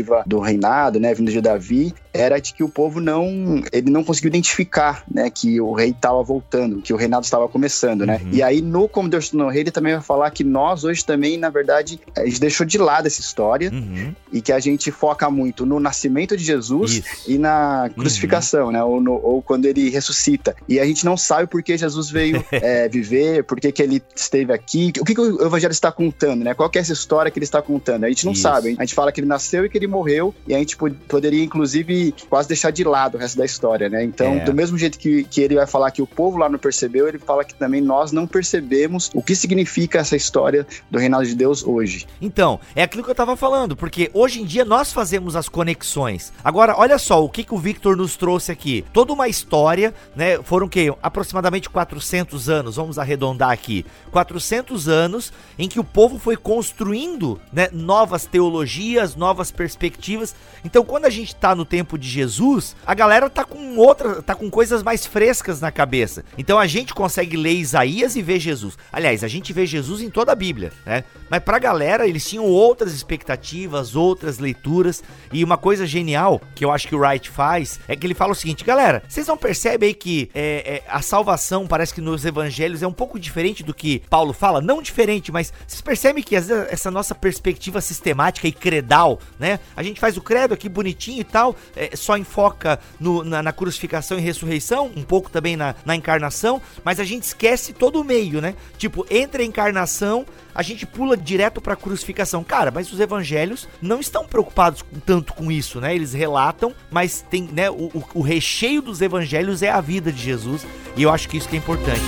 reinado, né, vindo de Davi, era de que o povo ele não conseguiu identificar, né, que o rei estava voltando, que o reinado estava começando, né? E aí, Como Deus se tornou rei, ele também vai falar que nós hoje também, na verdade, a gente deixou de lado essa história e que a gente foca muito no nascimento de Jesus e na crucificação, né? Ou quando ele ressuscita. E a gente não sabe por que Jesus veio viver, por que ele esteve aqui, o que o evangelho está contando, né? Qual que é essa história que ele está contando? A gente não sabe. A gente fala que ele nasceu e que ele morreu, e a gente poderia, inclusive, quase deixar de lado o resto da história, né? Então, do mesmo jeito que ele vai falar que o povo lá não percebeu, ele fala que também nós não percebemos o que significa essa história do reinado de Deus hoje. Então, é aquilo que eu tava falando, porque hoje em dia nós fazemos as conexões. Agora, olha só, o que o Victor nos trouxe aqui. Toda uma história, né? Foram aproximadamente 400 anos, vamos arredondar aqui. 400 anos em que o povo foi construindo, né, novas teologias, novas perspectivas. Então, quando a gente tá no tempo de Jesus, a galera tá com coisas mais frescas na cabeça. Então a gente consegue ler Isaías e ver Jesus. Aliás, a gente vê Jesus em toda a Bíblia, né? Mas pra galera, eles tinham outras expectativas, outras leituras. E uma coisa genial que eu acho que o Wright faz é que ele fala o seguinte: galera, vocês não percebem aí que a salvação parece que nos evangelhos é um pouco diferente do que Paulo fala? Não diferente, mas vocês percebem que às vezes essa nossa perspectiva sistemática e credal, né? A gente faz o credo aqui bonitinho e tal, só enfoca na crucificação e ressurreição, um pouco também na encarnação, mas a gente esquece todo o meio, né? Tipo, entre a encarnação, a gente pula direto pra crucificação. Cara, mas os evangelhos não estão preocupados tanto com isso, né? Eles relatam, mas tem, né, o recheio dos evangelhos é a vida de Jesus, e eu acho que isso que é importante.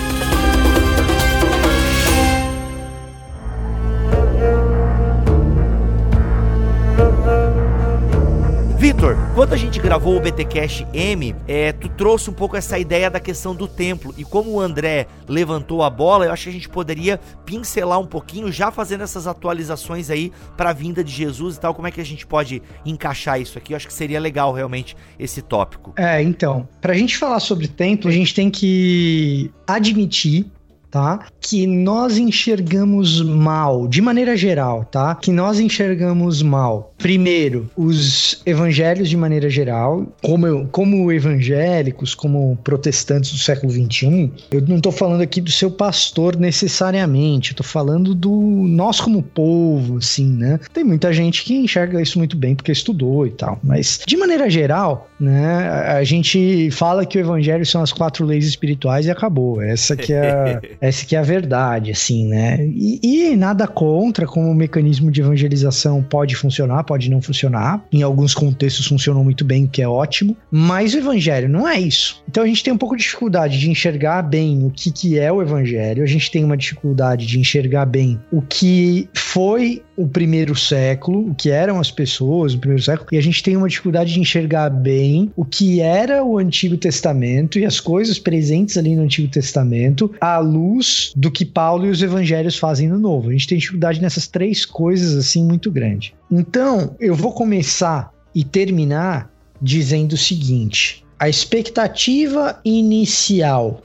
Vitor, quando a gente gravou o BTcast M, tu trouxe um pouco essa ideia da questão do templo, e como o André levantou a bola, eu acho que a gente poderia pincelar um pouquinho, já fazendo essas atualizações aí para a vinda de Jesus e tal. Como é que a gente pode encaixar isso aqui? Eu acho que seria legal realmente esse tópico. Então, pra gente falar sobre templo, a gente tem que admitir, tá? Que nós enxergamos mal, de maneira geral, tá? Que nós enxergamos mal. Primeiro, os evangelhos de maneira geral, como evangélicos, como protestantes do século XXI, eu não tô falando aqui do seu pastor necessariamente, eu tô falando do nós como povo, assim, né? Tem muita gente que enxerga isso muito bem porque estudou e tal, mas de maneira geral, né, a gente fala que o evangelho são as 4 leis espirituais e acabou. Essa que é a verdade, assim, né? E nada contra como o mecanismo de evangelização pode funcionar, pode não funcionar. Em alguns contextos funcionou muito bem, o que é ótimo. Mas o evangelho não é isso. Então a gente tem um pouco de dificuldade de enxergar bem o que é o evangelho. A gente tem uma dificuldade de enxergar bem o que foi o primeiro século, o que eram as pessoas no primeiro século. E a gente tem uma dificuldade de enxergar bem o que era o Antigo Testamento e as coisas presentes ali no Antigo Testamento à luz do que Paulo e os evangelhos fazem no Novo. A gente tem dificuldade nessas 3 coisas assim muito grande. Então, eu vou começar e terminar dizendo o seguinte: a expectativa inicial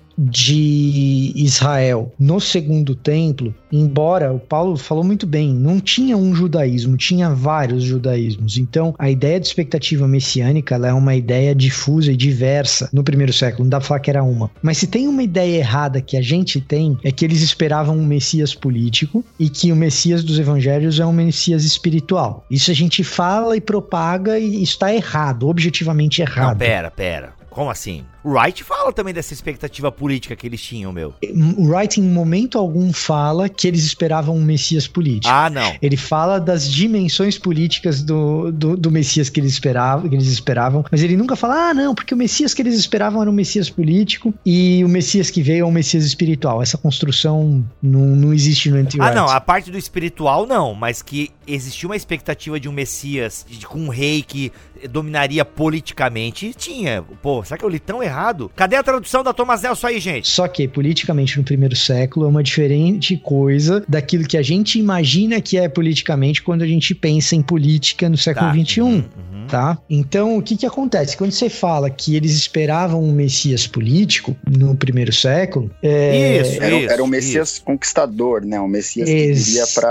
de Israel no segundo templo, embora o Paulo falou muito bem, não tinha um judaísmo, tinha vários judaísmos. Então a ideia de expectativa messiânica, ela é uma ideia difusa e diversa no primeiro século, não dá pra falar que era uma. Mas se tem uma ideia errada que a gente tem, é que eles esperavam um Messias político e que o Messias dos evangelhos é um Messias espiritual. Isso a gente fala e propaga e está errado, objetivamente errado. Não, pera. Como assim? O Wright fala também dessa expectativa política que eles tinham, meu. O Wright, em momento algum, fala que eles esperavam um Messias político. Ah, não. Ele fala das dimensões políticas do Messias que eles esperavam, mas ele nunca fala, não, porque o Messias que eles esperavam era um Messias político e o Messias que veio é um Messias espiritual. Essa construção não existe no Anti-Wright. Não, a parte do espiritual não, mas que existia uma expectativa de um Messias, com um rei que dominaria politicamente, tinha. Pô, será que eu li tão errado? Cadê a tradução da Thomas Nelson aí, gente? Só que, politicamente, no primeiro século, é uma diferente coisa daquilo que a gente imagina que é politicamente quando a gente pensa em política no século XXI. Tá? Então, o que acontece? Quando você fala que eles esperavam um Messias político no primeiro século... Era um Messias conquistador, né? Um Messias que viria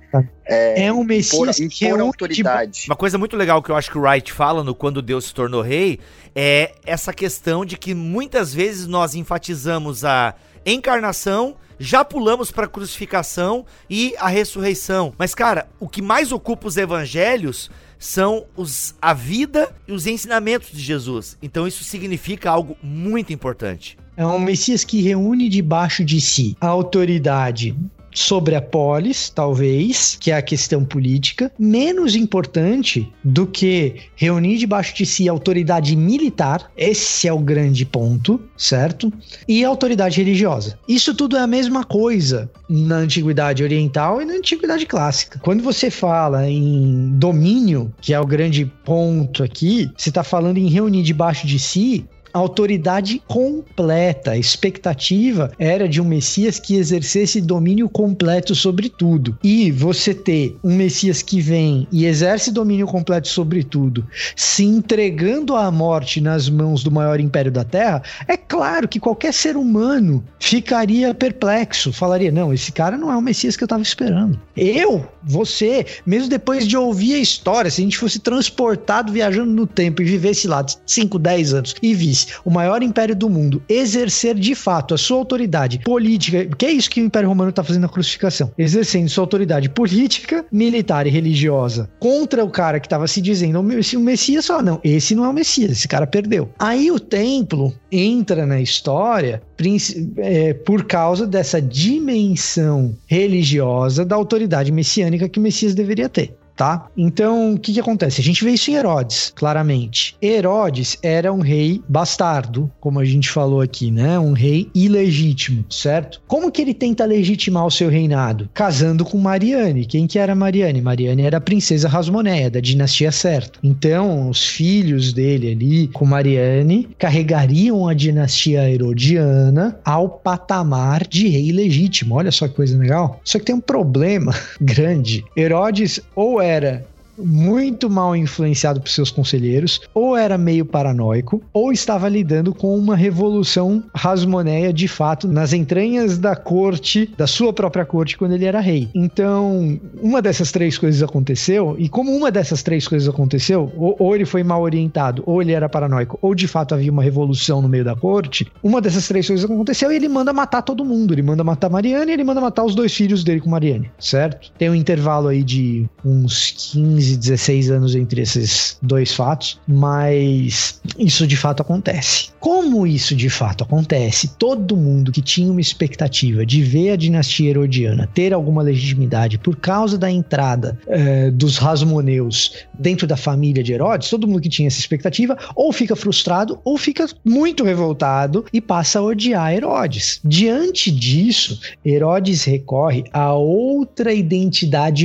É um Messias que impor autoridade. Uma coisa muito legal que eu acho que o Wright fala no Quando Deus se tornou rei é essa questão de que muitas vezes nós enfatizamos a encarnação, já pulamos para a crucificação e a ressurreição. Mas, cara, o que mais ocupa os evangelhos são a vida e os ensinamentos de Jesus. Então isso significa algo muito importante. É um Messias que reúne debaixo de si a autoridade sobre a polis, talvez, que é a questão política, menos importante do que reunir debaixo de si a autoridade militar, esse é o grande ponto, certo? E a autoridade religiosa. Isso tudo é a mesma coisa na Antiguidade Oriental e na Antiguidade Clássica. Quando você fala em domínio, que é o grande ponto aqui, você está falando em reunir debaixo de si autoridade completa. A expectativa era de um Messias que exercesse domínio completo sobre tudo. E você ter um Messias que vem e exerce domínio completo sobre tudo, se entregando à morte nas mãos do maior império da Terra, é claro que qualquer ser humano ficaria perplexo, falaria, não, esse cara não é o Messias que eu estava esperando. Você, mesmo depois de ouvir a história, se a gente fosse transportado viajando no tempo e vivesse lá 5, 10 anos e visse o maior império do mundo exercer de fato a sua autoridade política, que é isso que o Império Romano está fazendo na crucificação, exercendo sua autoridade política, militar e religiosa contra o cara que estava se dizendo o Messias, fala, não, esse não é o Messias, esse cara perdeu. Aí o templo entra na história por causa dessa dimensão religiosa da autoridade messiânica que o Messias deveria ter. Tá? Então, o que acontece? A gente vê isso em Herodes, claramente. Herodes era um rei bastardo, como a gente falou aqui, né? Um rei ilegítimo, certo? Como que ele tenta legitimar o seu reinado? Casando com Mariane. Quem que era Mariane? Mariane era a princesa Hasmoneia, da dinastia Certa. Então, os filhos dele ali, com Mariane, carregariam a dinastia herodiana ao patamar de rei legítimo. Olha só que coisa legal. Só que tem um problema grande. Herodes ou era muito mal influenciado por seus conselheiros, ou era meio paranoico, ou estava lidando com uma revolução Hasmoneia de fato nas entranhas da corte, da sua própria corte, quando ele era rei. Então, uma dessas três coisas aconteceu, e como uma dessas três coisas aconteceu, ou ele foi mal orientado, ou ele era paranoico, ou de fato havia uma revolução no meio da corte, uma dessas três coisas aconteceu e ele manda matar todo mundo. Ele manda matar Mariane e ele manda matar os 2 filhos dele com Mariane, certo? Tem um intervalo aí de uns 15, 16 anos entre esses 2 fatos, mas isso de fato acontece. Como isso de fato acontece? Todo mundo que tinha uma expectativa de ver a dinastia herodiana ter alguma legitimidade por causa da entrada dos Hasmoneus dentro da família de Herodes, todo mundo que tinha essa expectativa ou fica frustrado ou fica muito revoltado e passa a odiar Herodes. Diante disso, Herodes recorre a outra identidade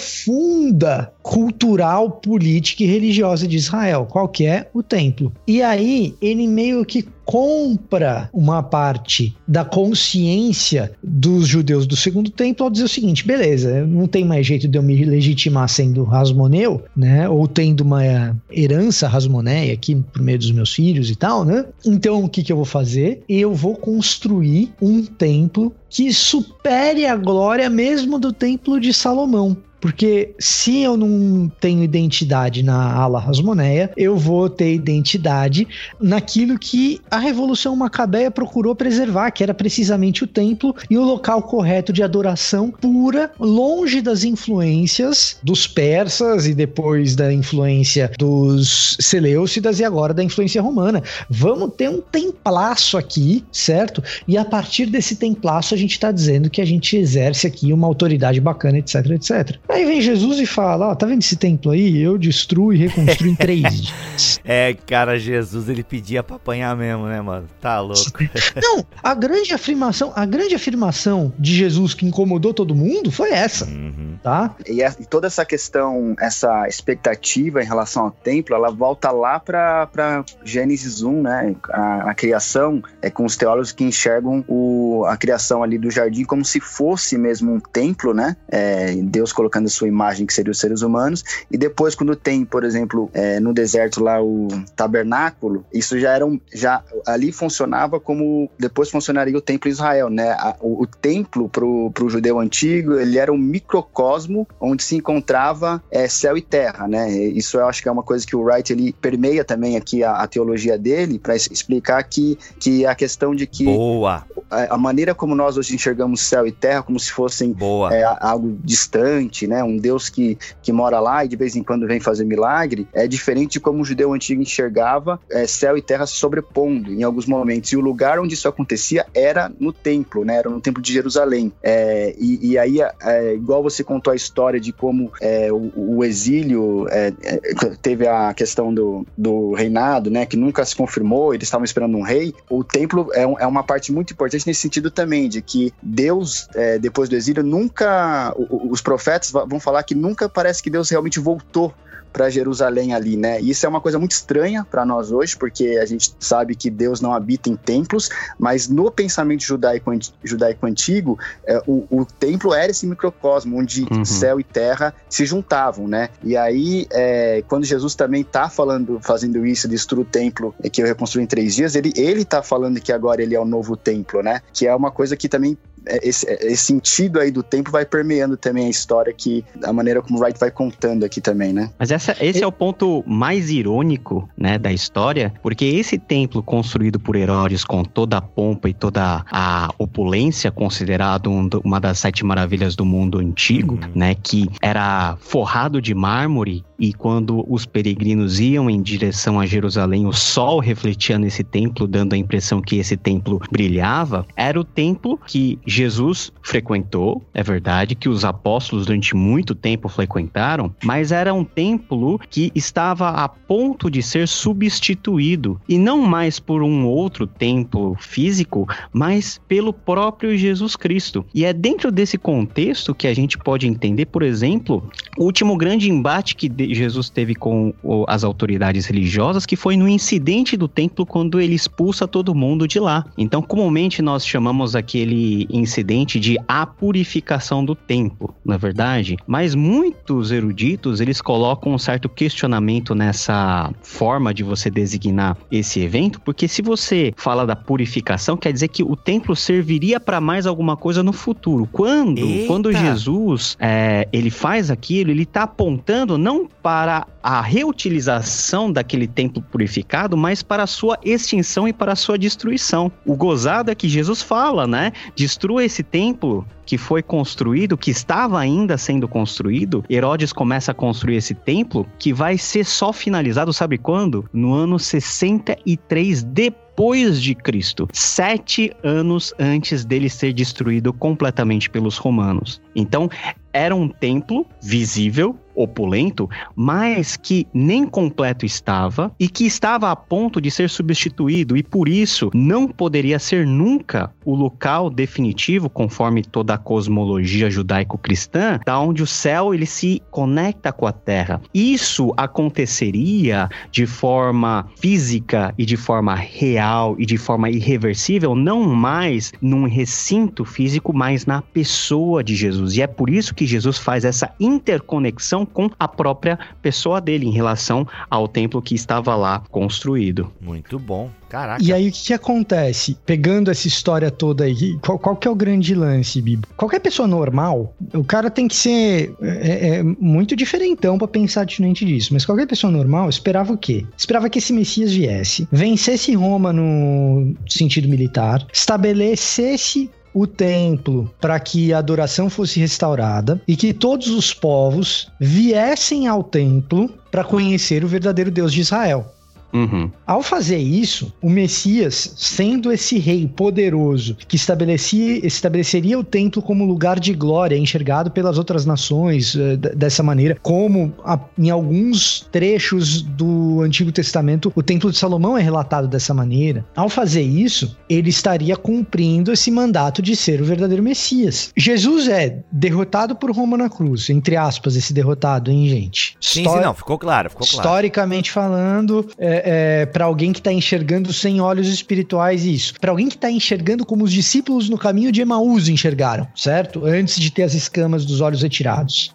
profunda, cultural, política e religiosa de Israel. Qual que é? O templo. E aí, ele meio que compra uma parte da consciência dos judeus do Segundo Templo ao dizer o seguinte, beleza, não tem mais jeito de eu me legitimar sendo Hasmoneu, né, ou tendo uma herança Hasmoneia aqui por meio dos meus filhos e tal, né, então o que eu vou fazer? Eu vou construir um templo que supere a glória mesmo do templo de Salomão. Porque se eu não tenho identidade na ala Hasmoneia, eu vou ter identidade naquilo que a Revolução Macabeia procurou preservar, que era precisamente o templo e o local correto de adoração pura, longe das influências dos persas e depois da influência dos seleucidas e agora da influência romana. Vamos ter um templaço aqui, certo? E a partir desse templaço a gente está dizendo que a gente exerce aqui uma autoridade bacana, etc, etc. Aí vem Jesus e fala, ó, tá vendo esse templo aí? Eu destruo e reconstruo em 3 dias. Cara, Jesus, ele pedia pra apanhar mesmo, né, mano? Tá louco. Não, a grande afirmação de Jesus que incomodou todo mundo foi essa, tá? E toda essa questão, essa expectativa em relação ao templo, ela volta lá pra Gênesis 1, né? A criação, com os teólogos que enxergam a criação ali do jardim como se fosse mesmo um templo, né? Deus colocando a sua imagem, que seria os seres humanos, e depois quando tem, por exemplo, no deserto lá o tabernáculo, isso já ali funcionava como depois funcionaria o templo em Israel, né? O templo pro judeu antigo, ele era um microcosmo onde se encontrava céu e terra, né? Isso eu acho que é uma coisa que o Wright, ele permeia também aqui a teologia dele, para explicar que a questão de que a maneira como nós hoje enxergamos céu e terra como se fossem algo distante, né? Um Deus que mora lá e de vez em quando vem fazer milagre, é diferente de como o judeu antigo enxergava céu e terra se sobrepondo em alguns momentos. E o lugar onde isso acontecia era no templo, né? Era no templo de Jerusalém. E aí, igual você contou a história de como o exílio teve a questão do reinado, né? Que nunca se confirmou, eles estavam esperando um rei. O templo é uma parte muito importante nesse sentido também, de que Deus, depois do exílio, nunca... Os profetas vão falar que nunca parece que Deus realmente voltou para Jerusalém ali, né? E isso é uma coisa muito estranha para nós hoje, porque a gente sabe que Deus não habita em templos, mas no pensamento judaico antigo, o templo era esse microcosmo onde céu e terra se juntavam, né? E aí, quando Jesus também está fazendo isso, destruir o templo que eu reconstruí em 3 dias, ele está falando que agora ele é o novo templo, né? Que é uma coisa que também esse sentido aí do templo vai permeando também a história, a maneira como Wright vai contando aqui também, né? Mas esse é o ponto mais irônico, né, da história, porque esse templo construído por Herodes com toda a pompa e toda a opulência, considerado uma das 7 maravilhas do mundo antigo, né, que era forrado de mármore, e quando os peregrinos iam em direção a Jerusalém, o sol refletia nesse templo, dando a impressão que esse templo brilhava. Era o templo que Jesus frequentou, é verdade, que os apóstolos durante muito tempo frequentaram, mas era um templo que estava a ponto de ser substituído, e não mais por um outro templo físico, mas pelo próprio Jesus Cristo. E é dentro desse contexto que a gente pode entender, por exemplo, o último grande embate que Jesus teve com as autoridades religiosas, que foi no incidente do templo, quando ele expulsa todo mundo de lá. Então, comumente nós chamamos aquele incidente de a purificação do templo, não é verdade? Mas muitos eruditos, eles colocam um certo questionamento nessa forma de você designar esse evento, porque se você fala da purificação, quer dizer que o templo serviria para mais alguma coisa no futuro. Quando Jesus ele faz aquilo, ele está apontando não para a reutilização daquele templo purificado, mas para a sua extinção e para a sua destruição. O gozado é que Jesus fala, né? Destrua esse templo que foi construído, que estava ainda sendo construído. Herodes começa a construir esse templo, que vai ser só finalizado, sabe quando? No ano 63 depois de Cristo, 7 anos antes dele ser destruído completamente pelos romanos. Então, era um templo visível, opulento, mas que nem completo estava e que estava a ponto de ser substituído, e por isso não poderia ser nunca o local definitivo, conforme toda a cosmologia judaico-cristã, da onde o céu ele se conecta com a terra. Isso aconteceria de forma física e de forma real e de forma irreversível, não mais num recinto físico, mas na pessoa de Jesus. E é por isso que Jesus faz essa interconexão com a própria pessoa dele em relação ao templo que estava lá construído. Muito bom. Caraca. E aí o que acontece? Pegando essa história toda aí, qual que é o grande lance, Bibo? Qualquer pessoa normal, o cara tem que ser muito diferentão pra pensar diferente disso, mas qualquer pessoa normal esperava o quê? Esperava que esse Messias viesse, vencesse Roma no sentido militar, estabelecesse o templo para que a adoração fosse restaurada e que todos os povos viessem ao templo para conhecer o verdadeiro Deus de Israel. Ao fazer isso, o Messias, sendo esse rei poderoso que estabeleceria o templo como lugar de glória, enxergado pelas outras nações dessa maneira, como em alguns trechos do Antigo Testamento o Templo de Salomão é relatado dessa maneira. Ao fazer isso, ele estaria cumprindo esse mandato de ser o verdadeiro Messias. Jesus é derrotado por Roma na cruz, entre aspas, esse derrotado, hein, gente? Sim, não, ficou claro. Historicamente falando, para alguém que está enxergando sem olhos espirituais isso. Para alguém que está enxergando como os discípulos no caminho de Emaús enxergaram, certo? Antes de ter as escamas dos olhos retirados.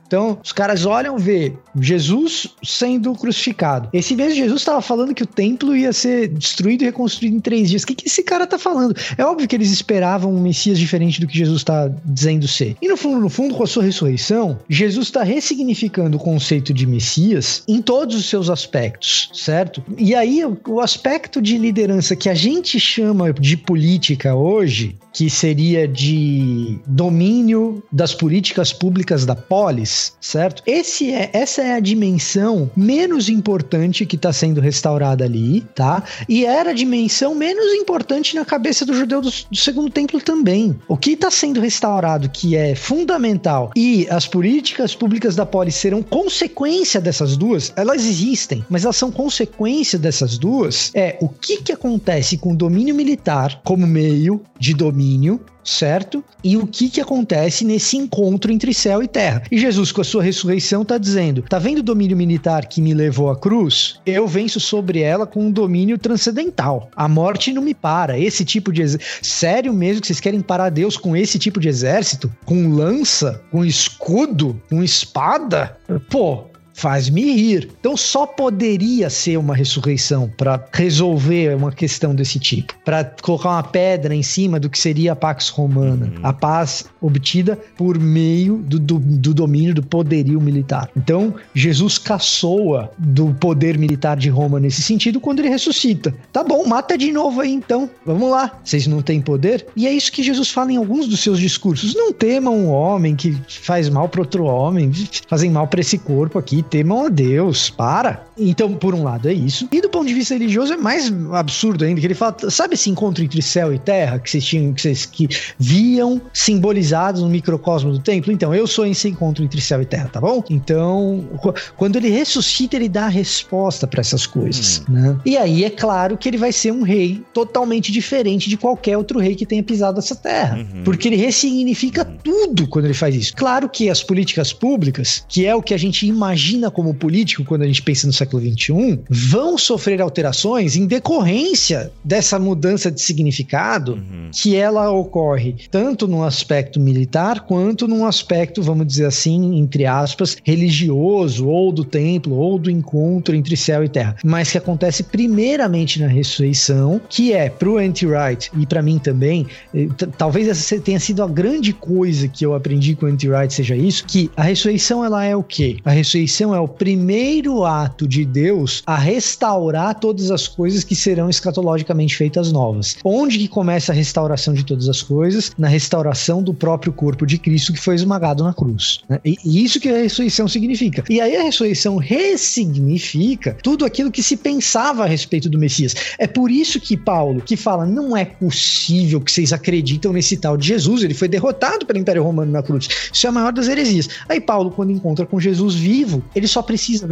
Então, os caras olham, vê Jesus sendo crucificado. Esse mesmo Jesus estava falando que o templo ia ser destruído e reconstruído em 3 dias. O que esse cara tá falando? É óbvio que eles esperavam um Messias diferente do que Jesus está dizendo ser. E no fundo, com a sua ressurreição, Jesus está ressignificando o conceito de Messias em todos os seus aspectos, certo? E aí, o aspecto de liderança que a gente chama de política hoje, que seria de domínio das políticas públicas da polis, certo? Essa é a dimensão menos importante que está sendo restaurada ali, tá? E era a dimensão menos importante na cabeça do judeu do Segundo Templo também. O que está sendo restaurado, que é fundamental, e as políticas públicas da polis serão consequência dessas duas, elas existem, mas elas são consequência dessas duas, o que acontece com o domínio militar como meio de domínio, certo? E o que acontece nesse encontro entre céu e terra. E Jesus, com a sua ressurreição, tá dizendo, tá vendo o domínio militar que me levou à cruz? Eu venço sobre ela com um domínio transcendental. A morte não me para. Esse tipo de sério mesmo que vocês querem parar Deus com esse tipo de exército? Com lança? Com escudo? Com espada? Pô, faz-me rir. Então só poderia ser uma ressurreição para resolver uma questão desse tipo, para colocar uma pedra em cima do que seria a Pax Romana, a paz obtida por meio do domínio, do poderio militar. Então Jesus caçoa do poder militar de Roma nesse sentido quando ele ressuscita. Tá bom, mata de novo aí então, vamos lá, vocês não têm poder? E é isso que Jesus fala em alguns dos seus discursos. Não temam um homem que faz mal para outro homem, fazem mal para esse corpo aqui, temam a Deus, para. Então, por um lado é isso. E do ponto de vista religioso é mais absurdo ainda, que ele fala, sabe esse encontro entre céu e terra que vocês viam simbolizados no microcosmo do templo? Então, eu sou esse encontro entre céu e terra, tá bom? Então, quando ele ressuscita, ele dá a resposta para essas coisas, né? E aí é claro que ele vai ser um rei totalmente diferente de qualquer outro rei que tenha pisado essa terra, porque ele ressignifica tudo quando ele faz isso. Claro que as políticas públicas, que é o que a gente imagina como político quando a gente pensa no século XXI, vão sofrer alterações em decorrência dessa mudança de significado, que ela ocorre tanto no aspecto militar quanto num aspecto, vamos dizer assim, entre aspas, religioso, ou do templo, ou do encontro entre céu e terra, mas que acontece primeiramente na ressurreição, que é pro Anti-Wright e para mim também, talvez essa tenha sido a grande coisa que eu aprendi com o Anti-Wright, seja isso, que a ressurreição ela é o quê? A ressurreição é o primeiro ato de Deus a restaurar todas as coisas que serão escatologicamente feitas novas. Onde que começa a restauração de todas as coisas? Na restauração do próprio corpo de Cristo que foi esmagado na cruz, né? E isso que a ressurreição significa. E aí a ressurreição ressignifica tudo aquilo que se pensava a respeito do Messias. É por isso que Paulo, que fala, não é possível que vocês acreditam nesse tal de Jesus, ele foi derrotado pelo Império Romano na cruz. Isso é a maior das heresias. Aí Paulo, quando encontra com Jesus vivo, ele só precisa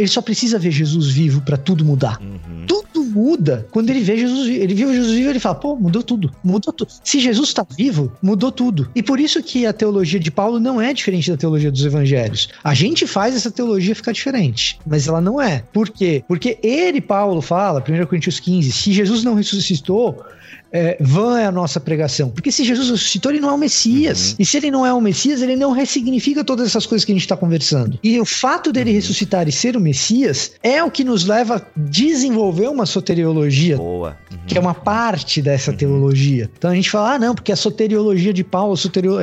ver Jesus vivo para tudo mudar. Tudo muda quando ele vê Jesus vivo. Ele viu Jesus vivo, ele fala, pô, mudou tudo. Se Jesus está vivo, mudou tudo. E por isso que a teologia de Paulo não é diferente da teologia dos evangelhos. A gente faz essa teologia ficar diferente, mas ela não é. Por quê? Porque Paulo fala, 1 Coríntios 15, se Jesus não ressuscitou, vã é a nossa pregação. Porque se Jesus ressuscitou, ele não é o Messias. E se ele não é o Messias, ele não ressignifica todas essas coisas que a gente está conversando. E o fato dele ressuscitar e ser o Messias é o que nos leva a desenvolver uma soteriologia, que é uma parte dessa teologia. Então a gente fala, não, porque a soteriologia de Paulo,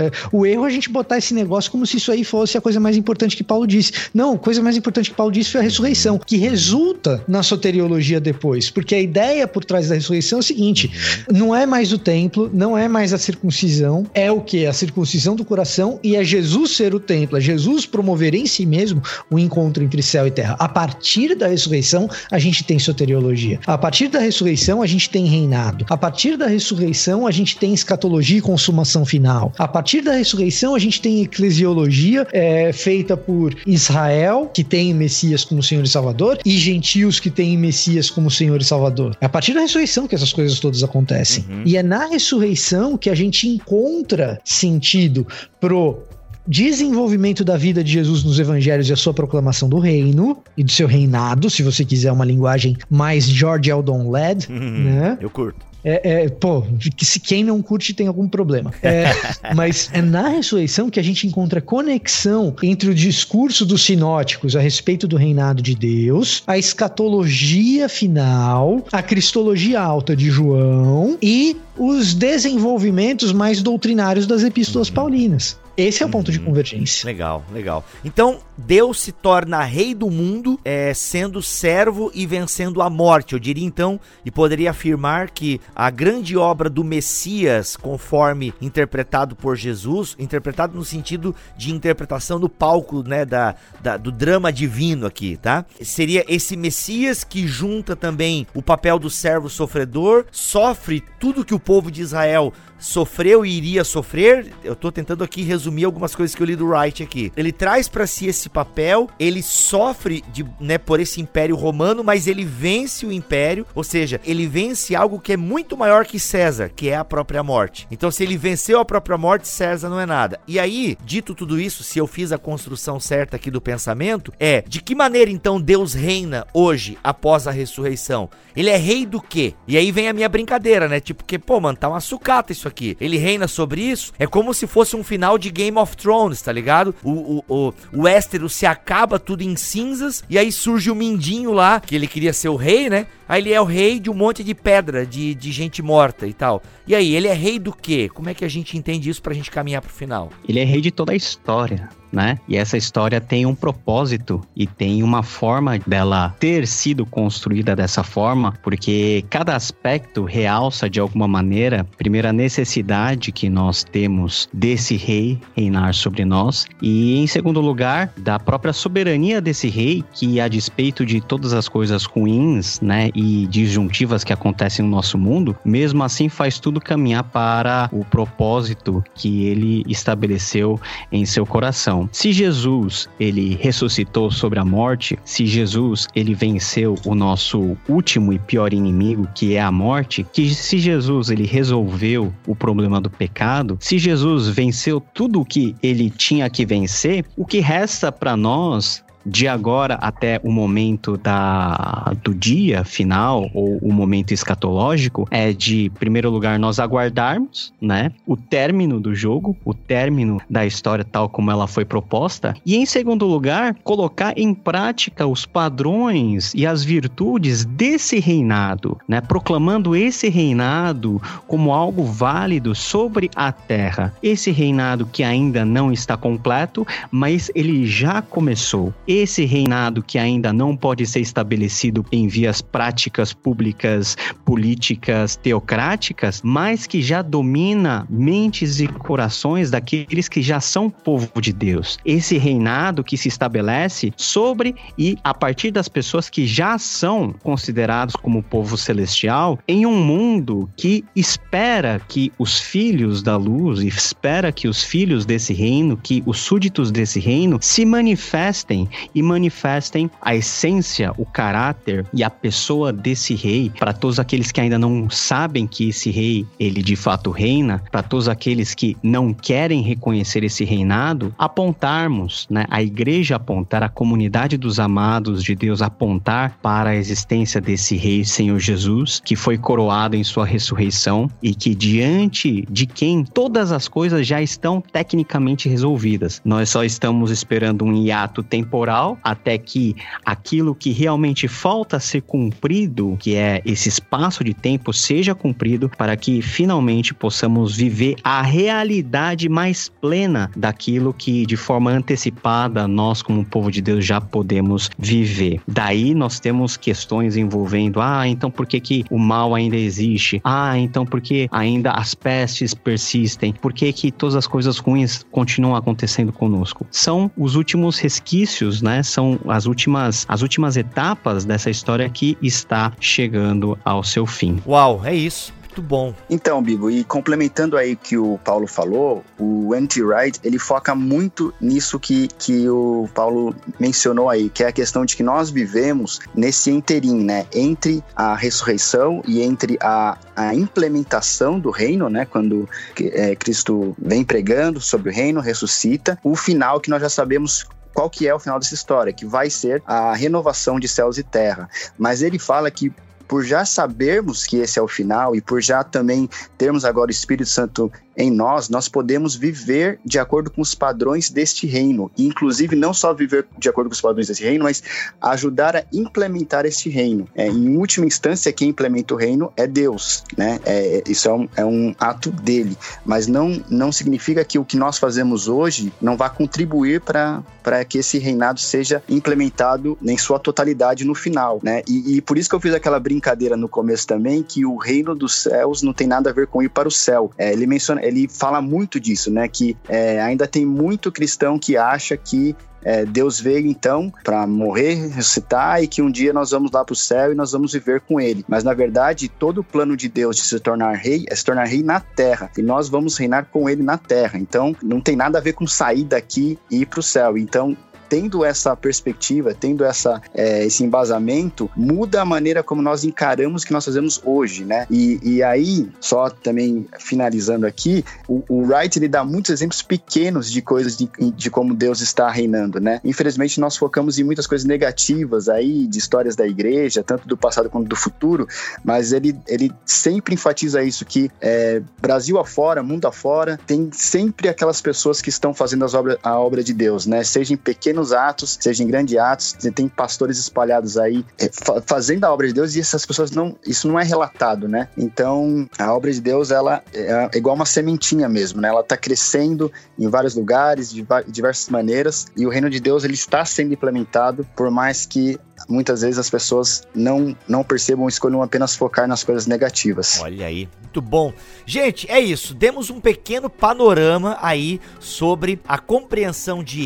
o erro é a gente botar esse negócio como se isso aí fosse a coisa mais importante que Paulo disse. Não, a coisa mais importante que Paulo disse foi a ressurreição, que resulta na soteriologia depois. Porque a ideia por trás da ressurreição é o seguinte, não é mais o templo, não é mais a circuncisão, é o que? A circuncisão do coração, e é Jesus ser o templo, é Jesus promover em si mesmo o encontro entre céu e terra. A partir da ressurreição, a gente tem soteriologia. A partir da ressurreição, a gente tem reinado. A partir da ressurreição, a gente tem escatologia e consumação final. A partir da ressurreição, a gente tem eclesiologia feita por Israel, que tem Messias como Senhor e Salvador, e gentios que têm Messias como Senhor e Salvador. É a partir da ressurreição que essas coisas todas acontecem. E é na ressurreição que a gente encontra sentido pro desenvolvimento da vida de Jesus nos evangelhos e a sua proclamação do reino e do seu reinado, se você quiser uma linguagem mais George Eldon led, né? Eu curto. Quem não curte tem algum problema. Mas é na ressurreição que a gente encontra conexão entre o discurso dos sinóticos a respeito do reinado de Deus, a escatologia final, a cristologia alta de João e os desenvolvimentos mais doutrinários das epístolas paulinas. Esse é o ponto de convergência. Legal, legal. Então, Deus se torna rei do mundo, sendo servo e vencendo a morte. Eu diria então, e poderia afirmar que a grande obra do Messias, conforme interpretado por Jesus, interpretado no sentido de interpretação no palco, né, do drama divino aqui, tá? Seria esse Messias que junta também o papel do servo sofredor, sofre tudo que o povo de Israel sofreu e iria sofrer. Eu tô tentando aqui resumir algumas coisas que eu li do Wright aqui. Ele traz pra si esse papel, ele sofre por esse império romano, mas ele vence o império, ou seja, ele vence algo que é muito maior que César, que é a própria morte. Então, se ele venceu a própria morte, César não é nada. E aí, dito tudo isso, se eu fiz a construção certa aqui do pensamento, de que maneira então Deus reina hoje, após a ressurreição? Ele é rei do quê? E aí vem a minha brincadeira, né? Tipo, tá uma sucata isso aqui. Ele reina sobre isso. É como se fosse um final de Game of Thrones, tá ligado? O Westeros se acaba tudo em cinzas, e aí surge o Mindinho lá, que ele queria ser o rei, né? Aí ele é o rei de um monte de pedra, de gente morta e tal. E aí, ele é rei do quê? Como é que a gente entende isso pra gente caminhar pro final? Ele é rei de toda a história, né? E essa história tem um propósito e tem uma forma dela ter sido construída dessa forma, porque cada aspecto realça de alguma maneira, primeiro, a necessidade que nós temos desse rei reinar sobre nós, e em segundo lugar, da própria soberania desse rei, que a despeito de todas as coisas ruins, né, e disjuntivas que acontecem no nosso mundo, mesmo assim faz tudo caminhar para o propósito que ele estabeleceu em seu coração. Se Jesus, ele ressuscitou sobre a morte, se Jesus, ele venceu o nosso último e pior inimigo, que é a morte, que se Jesus, ele resolveu o problema do pecado, se Jesus venceu tudo o que ele tinha que vencer, o que resta para nós de agora até o momento do dia final, ou o momento escatológico, é de, em primeiro lugar, nós aguardarmos, né, o término do jogo, o término da história tal como ela foi proposta, e em segundo lugar, colocar em prática os padrões e as virtudes desse reinado, né, proclamando esse reinado como algo válido sobre a terra. Esse reinado que ainda não está completo, mas ele já começou. Esse reinado que ainda não pode ser estabelecido em vias práticas, públicas, políticas, teocráticas, mas que já domina mentes e corações daqueles que já são povo de Deus. Esse reinado que se estabelece sobre e a partir das pessoas que já são considerados como povo celestial, em um mundo que espera que os filhos da luz, espera que os filhos desse reino, que os súditos desse reino se manifestem e manifestem a essência, o caráter e a pessoa desse rei, para todos aqueles que ainda não sabem que esse rei, ele de fato reina, para todos aqueles que não querem reconhecer esse reinado, apontarmos, né, a igreja apontar, a comunidade dos amados de Deus apontar para a existência desse rei, Senhor Jesus, que foi coroado em sua ressurreição e que diante de quem todas as coisas já estão tecnicamente resolvidas. Nós só estamos esperando um hiato temporal até que aquilo que realmente falta ser cumprido, que é esse espaço de tempo, seja cumprido para que finalmente possamos viver a realidade mais plena daquilo que de forma antecipada nós como povo de Deus já podemos viver. Daí nós temos questões envolvendo, então por que o mal ainda existe? Então por que ainda as pestes persistem? Por que todas as coisas ruins continuam acontecendo conosco? São os últimos resquícios, né? São as últimas etapas dessa história que está chegando ao seu fim. Uau, é isso. Muito bom. Então, Bibo, e complementando aí o que o Paulo falou, o N.T. Wright, ele foca muito nisso que o Paulo mencionou aí, que é a questão de que nós vivemos nesse interim, né, entre a ressurreição e entre a implementação do reino, né, quando Cristo vem pregando sobre o reino, ressuscita, o final que nós já sabemos qual que é o final dessa história, que vai ser a renovação de céus e terra. Mas ele fala que por já sabermos que esse é o final e por já também termos agora o Espírito Santo em nós podemos viver de acordo com os padrões deste reino. E, inclusive, não só viver de acordo com os padrões deste reino, mas ajudar a implementar este reino. Em última instância, quem implementa o reino é Deus, né? Isso é um ato dele. Mas não significa que o que nós fazemos hoje não vá contribuir para que esse reinado seja implementado em sua totalidade no final, né? E por isso que eu fiz aquela brincadeira no começo também, que o reino dos céus não tem nada a ver com ir para o céu. Ele fala muito disso, né? Que ainda tem muito cristão que acha que Deus veio então para morrer, ressuscitar e que um dia nós vamos lá para o céu e nós vamos viver com ele. Mas na verdade todo o plano de Deus de se tornar rei é se tornar rei na terra e nós vamos reinar com ele na terra. Então não tem nada a ver com sair daqui e ir para o céu. Então, tendo essa perspectiva, tendo esse embasamento, muda a maneira como nós encaramos o que nós fazemos hoje, né? E aí, só também finalizando aqui, o Wright, ele dá muitos exemplos pequenos de coisas de como Deus está reinando, né? Infelizmente, nós focamos em muitas coisas negativas aí, de histórias da igreja, tanto do passado quanto do futuro, mas ele sempre enfatiza isso, que Brasil afora, mundo afora, tem sempre aquelas pessoas que estão fazendo a obra de Deus, né? Seja em pequenos atos, seja em grandes atos, tem pastores espalhados aí fazendo a obra de Deus e essas pessoas isso não é relatado, né? Então, a obra de Deus, ela é igual uma sementinha mesmo, né? Ela está crescendo em vários lugares, de diversas maneiras, e o reino de Deus, ele está sendo implementado, por mais que muitas vezes as pessoas não percebam, escolham apenas focar nas coisas negativas. Olha aí, muito bom. Gente, é isso, demos um pequeno panorama aí sobre a compreensão de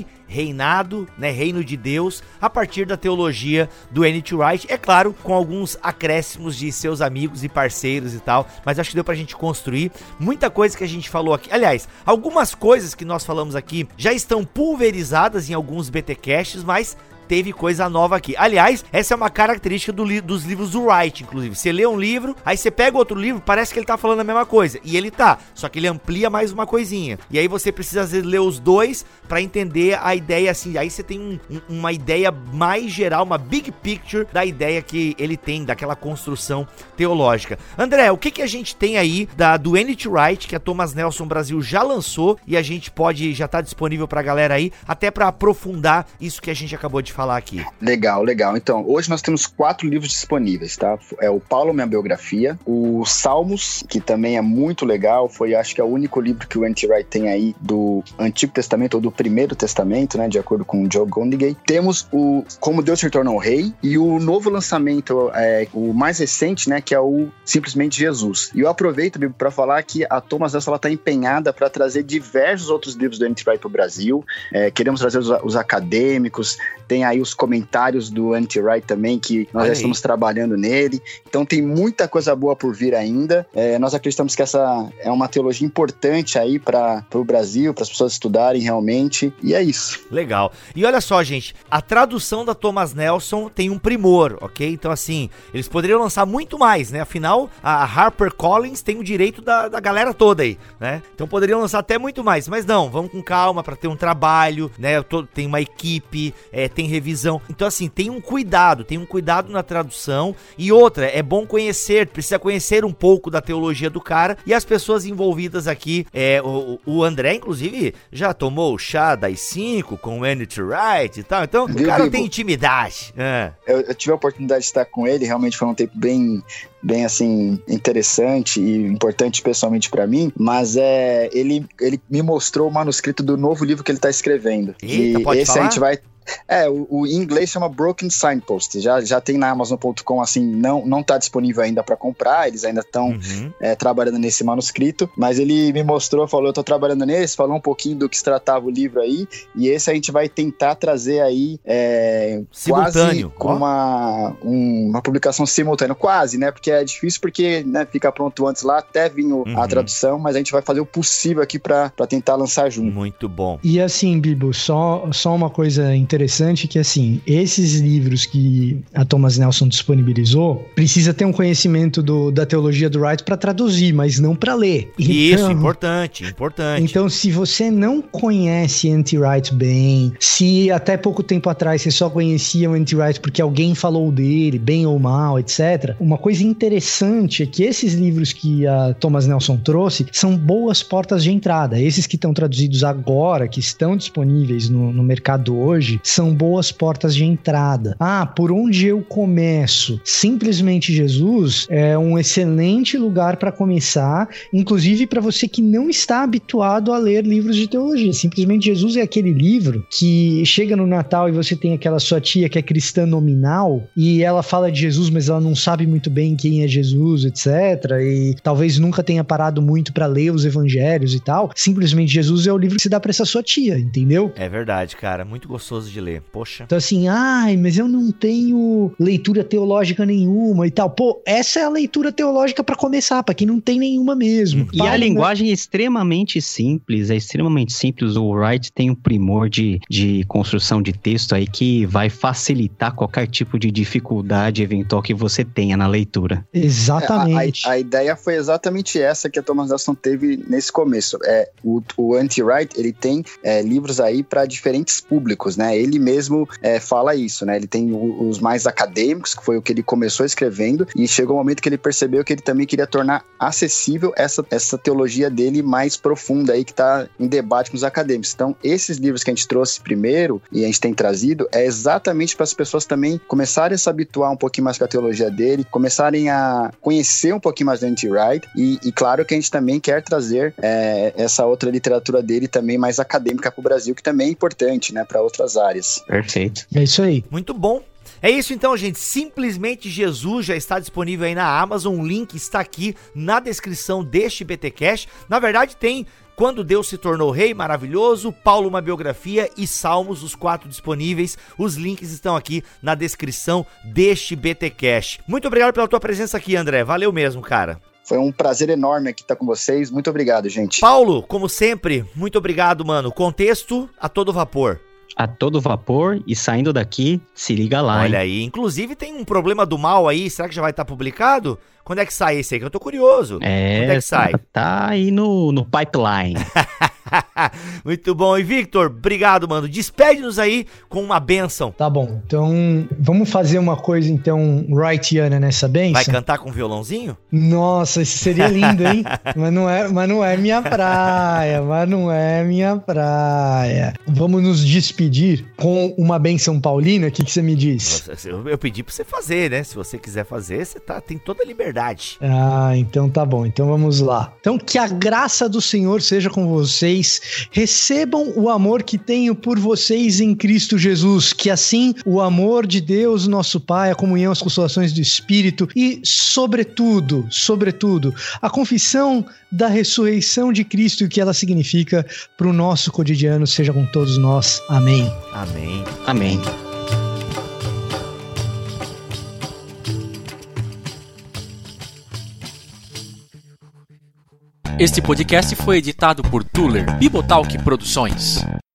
reinado, né, reino de Deus, a partir da teologia do N.T. Wright, é claro, com alguns acréscimos de seus amigos e parceiros e tal, mas acho que deu pra gente construir muita coisa que a gente falou aqui. Aliás, algumas coisas que nós falamos aqui já estão pulverizadas em alguns BTcasts, mas teve coisa nova aqui. Aliás, essa é uma característica dos livros do Wright, inclusive. Você lê um livro, aí você pega outro livro, parece que ele tá falando a mesma coisa. E ele tá, só que ele amplia mais uma coisinha. E aí você precisa, às vezes, ler os dois pra entender a ideia, assim. Aí você tem uma ideia mais geral, uma big picture da ideia que ele tem, daquela construção teológica. André, o que a gente tem aí do N.T. Wright, que a Thomas Nelson Brasil já lançou, e a gente já tá disponível pra galera aí, até pra aprofundar isso que a gente acabou de falar aqui. Legal. Então, hoje nós temos 4 livros disponíveis, tá? É o Paulo, Minha Biografia, o Salmos, que também é muito legal, acho que é o único livro que o N.T. Wright tem aí do Antigo Testamento ou do Primeiro Testamento, né? De acordo com o Joe Gondigay. Temos o Como Deus se Tornou Rei e o novo lançamento, o mais recente, né? Que é o Simplesmente Jesus. E eu aproveito, Bibo, para falar que a Thomas Nelson está empenhada para trazer diversos outros livros do N.T. Wright para o Brasil. Queremos trazer os acadêmicos, tem aí os comentários do N.T. Wright também, que nós já estamos trabalhando nele. Então tem muita coisa boa por vir ainda. Nós acreditamos que essa é uma teologia importante aí para o Brasil, para as pessoas estudarem realmente. E é isso. Legal. E olha só, gente, a tradução da Thomas Nelson tem um primor, ok? Então, assim, eles poderiam lançar muito mais, né? Afinal, a HarperCollins tem o direito da galera toda aí, né? Então poderiam lançar até muito mais. Mas não, vamos com calma para ter um trabalho, né? Tem uma equipe, tem revisão. Então, assim, tem um cuidado na tradução. E outra, é bom precisa conhecer um pouco da teologia do cara e as pessoas envolvidas aqui. O André, inclusive, já tomou o chá das 5 com o N.T. Wright e tal. Então, o cara tem intimidade. Eu tive a oportunidade de estar com ele, realmente foi um tempo bem assim, interessante e importante pessoalmente pra mim, mas ele me mostrou o manuscrito do novo livro que ele tá escrevendo. Eita, pode falar? A gente vai... o em inglês chama Broken Signpost, já tem na Amazon.com, assim, não tá disponível ainda pra comprar, eles ainda estão trabalhando nesse manuscrito, mas ele me mostrou, falou, eu tô trabalhando nesse, falou um pouquinho do que se tratava o livro aí, e esse a gente vai tentar trazer aí simultâneo, quase com uma publicação simultânea, quase, né, porque é difícil porque, né, fica pronto antes lá, até vir a tradução, mas a gente vai fazer o possível aqui pra tentar lançar junto. Muito bom. E assim, Bibo, só uma coisa interessante que assim, esses livros que a Thomas Nelson disponibilizou, precisa ter um conhecimento da teologia do Wright para traduzir, mas não para ler. Isso, então, importante. Então, se você não conhece N.T. Wright bem, se até pouco tempo atrás você só conhecia o N.T. Wright porque alguém falou dele, bem ou mal, etc., uma coisa interessante é que esses livros que a Thomas Nelson trouxe são boas portas de entrada. Esses que estão traduzidos agora, que estão disponíveis no mercado hoje, são boas portas de entrada. Por onde eu começo? Simplesmente Jesus é um excelente lugar para começar, inclusive para você que não está habituado a ler livros de teologia. Simplesmente Jesus é aquele livro que chega no Natal e você tem aquela sua tia que é cristã nominal e ela fala de Jesus, mas ela não sabe muito bem quem é Jesus, etc. E talvez nunca tenha parado muito para ler os evangelhos e tal. Simplesmente Jesus é o livro que se dá para essa sua tia, entendeu? É verdade, cara. Muito gostoso de ler. Poxa. Então assim, mas eu não tenho leitura teológica nenhuma e tal. Pô, essa é a leitura teológica para começar, para quem não tem nenhuma mesmo. E a linguagem é extremamente simples, o Wright tem um primor de construção de texto aí que vai facilitar qualquer tipo de dificuldade eventual que você tenha na leitura. Exatamente. A ideia foi exatamente essa que a Thomas Nelson teve nesse começo. O N.T. Wright, ele tem livros aí para diferentes públicos, né? Ele mesmo fala isso, né? Ele tem os mais acadêmicos, que foi o que ele começou escrevendo, e chegou um momento que ele percebeu que ele também queria tornar acessível essa teologia dele mais profunda aí, que está em debate com os acadêmicos. Então, esses livros que a gente trouxe primeiro, e a gente tem trazido, é exatamente para as pessoas também começarem a se habituar um pouquinho mais com a teologia dele, começarem a conhecer um pouquinho mais do N.T. Wright, e claro que a gente também quer trazer essa outra literatura dele também mais acadêmica para o Brasil, que também é importante, né, para outras áreas. Perfeito. É isso aí. Muito bom. É isso então, gente. Simplesmente Jesus já está disponível aí na Amazon. O link está aqui na descrição deste BTcast. Na verdade, tem Quando Deus se Tornou Rei, maravilhoso, Paulo, uma biografia e Salmos, os 4 disponíveis. Os links estão aqui na descrição deste BTcast. Muito obrigado pela tua presença aqui, André. Valeu mesmo, cara. Foi um prazer enorme aqui estar com vocês. Muito obrigado, gente. Paulo, como sempre, muito obrigado, mano. Contexto a todo vapor. A todo vapor, e saindo daqui, se liga lá. Olha aí, inclusive tem um problema do mal aí, será que já vai estar publicado? Quando é que sai esse aí? Que eu tô curioso. Quando é que sai? Tá aí no pipeline. Muito bom. E Victor, obrigado, mano. Despede-nos aí com uma bênção. Tá bom, então vamos fazer uma coisa então wrightiana nessa bênção. Vai cantar com violãozinho? Nossa, isso seria lindo, hein? mas não é minha praia, Vamos nos despedir com uma bênção paulina, o que você me diz? Eu pedi pra você fazer, né? Se você quiser fazer, você tem toda a liberdade. Então tá bom, então vamos lá. Então que a graça do Senhor seja com vocês. Recebam o amor que tenho por vocês em Cristo Jesus, que assim o amor de Deus, nosso Pai, a comunhão, as consolações do Espírito e, sobretudo, a confissão da ressurreição de Cristo e o que ela significa para o nosso cotidiano seja com todos nós. Amém. Amém. Amém. Este podcast foi editado por Tuller Bibotalk Produções.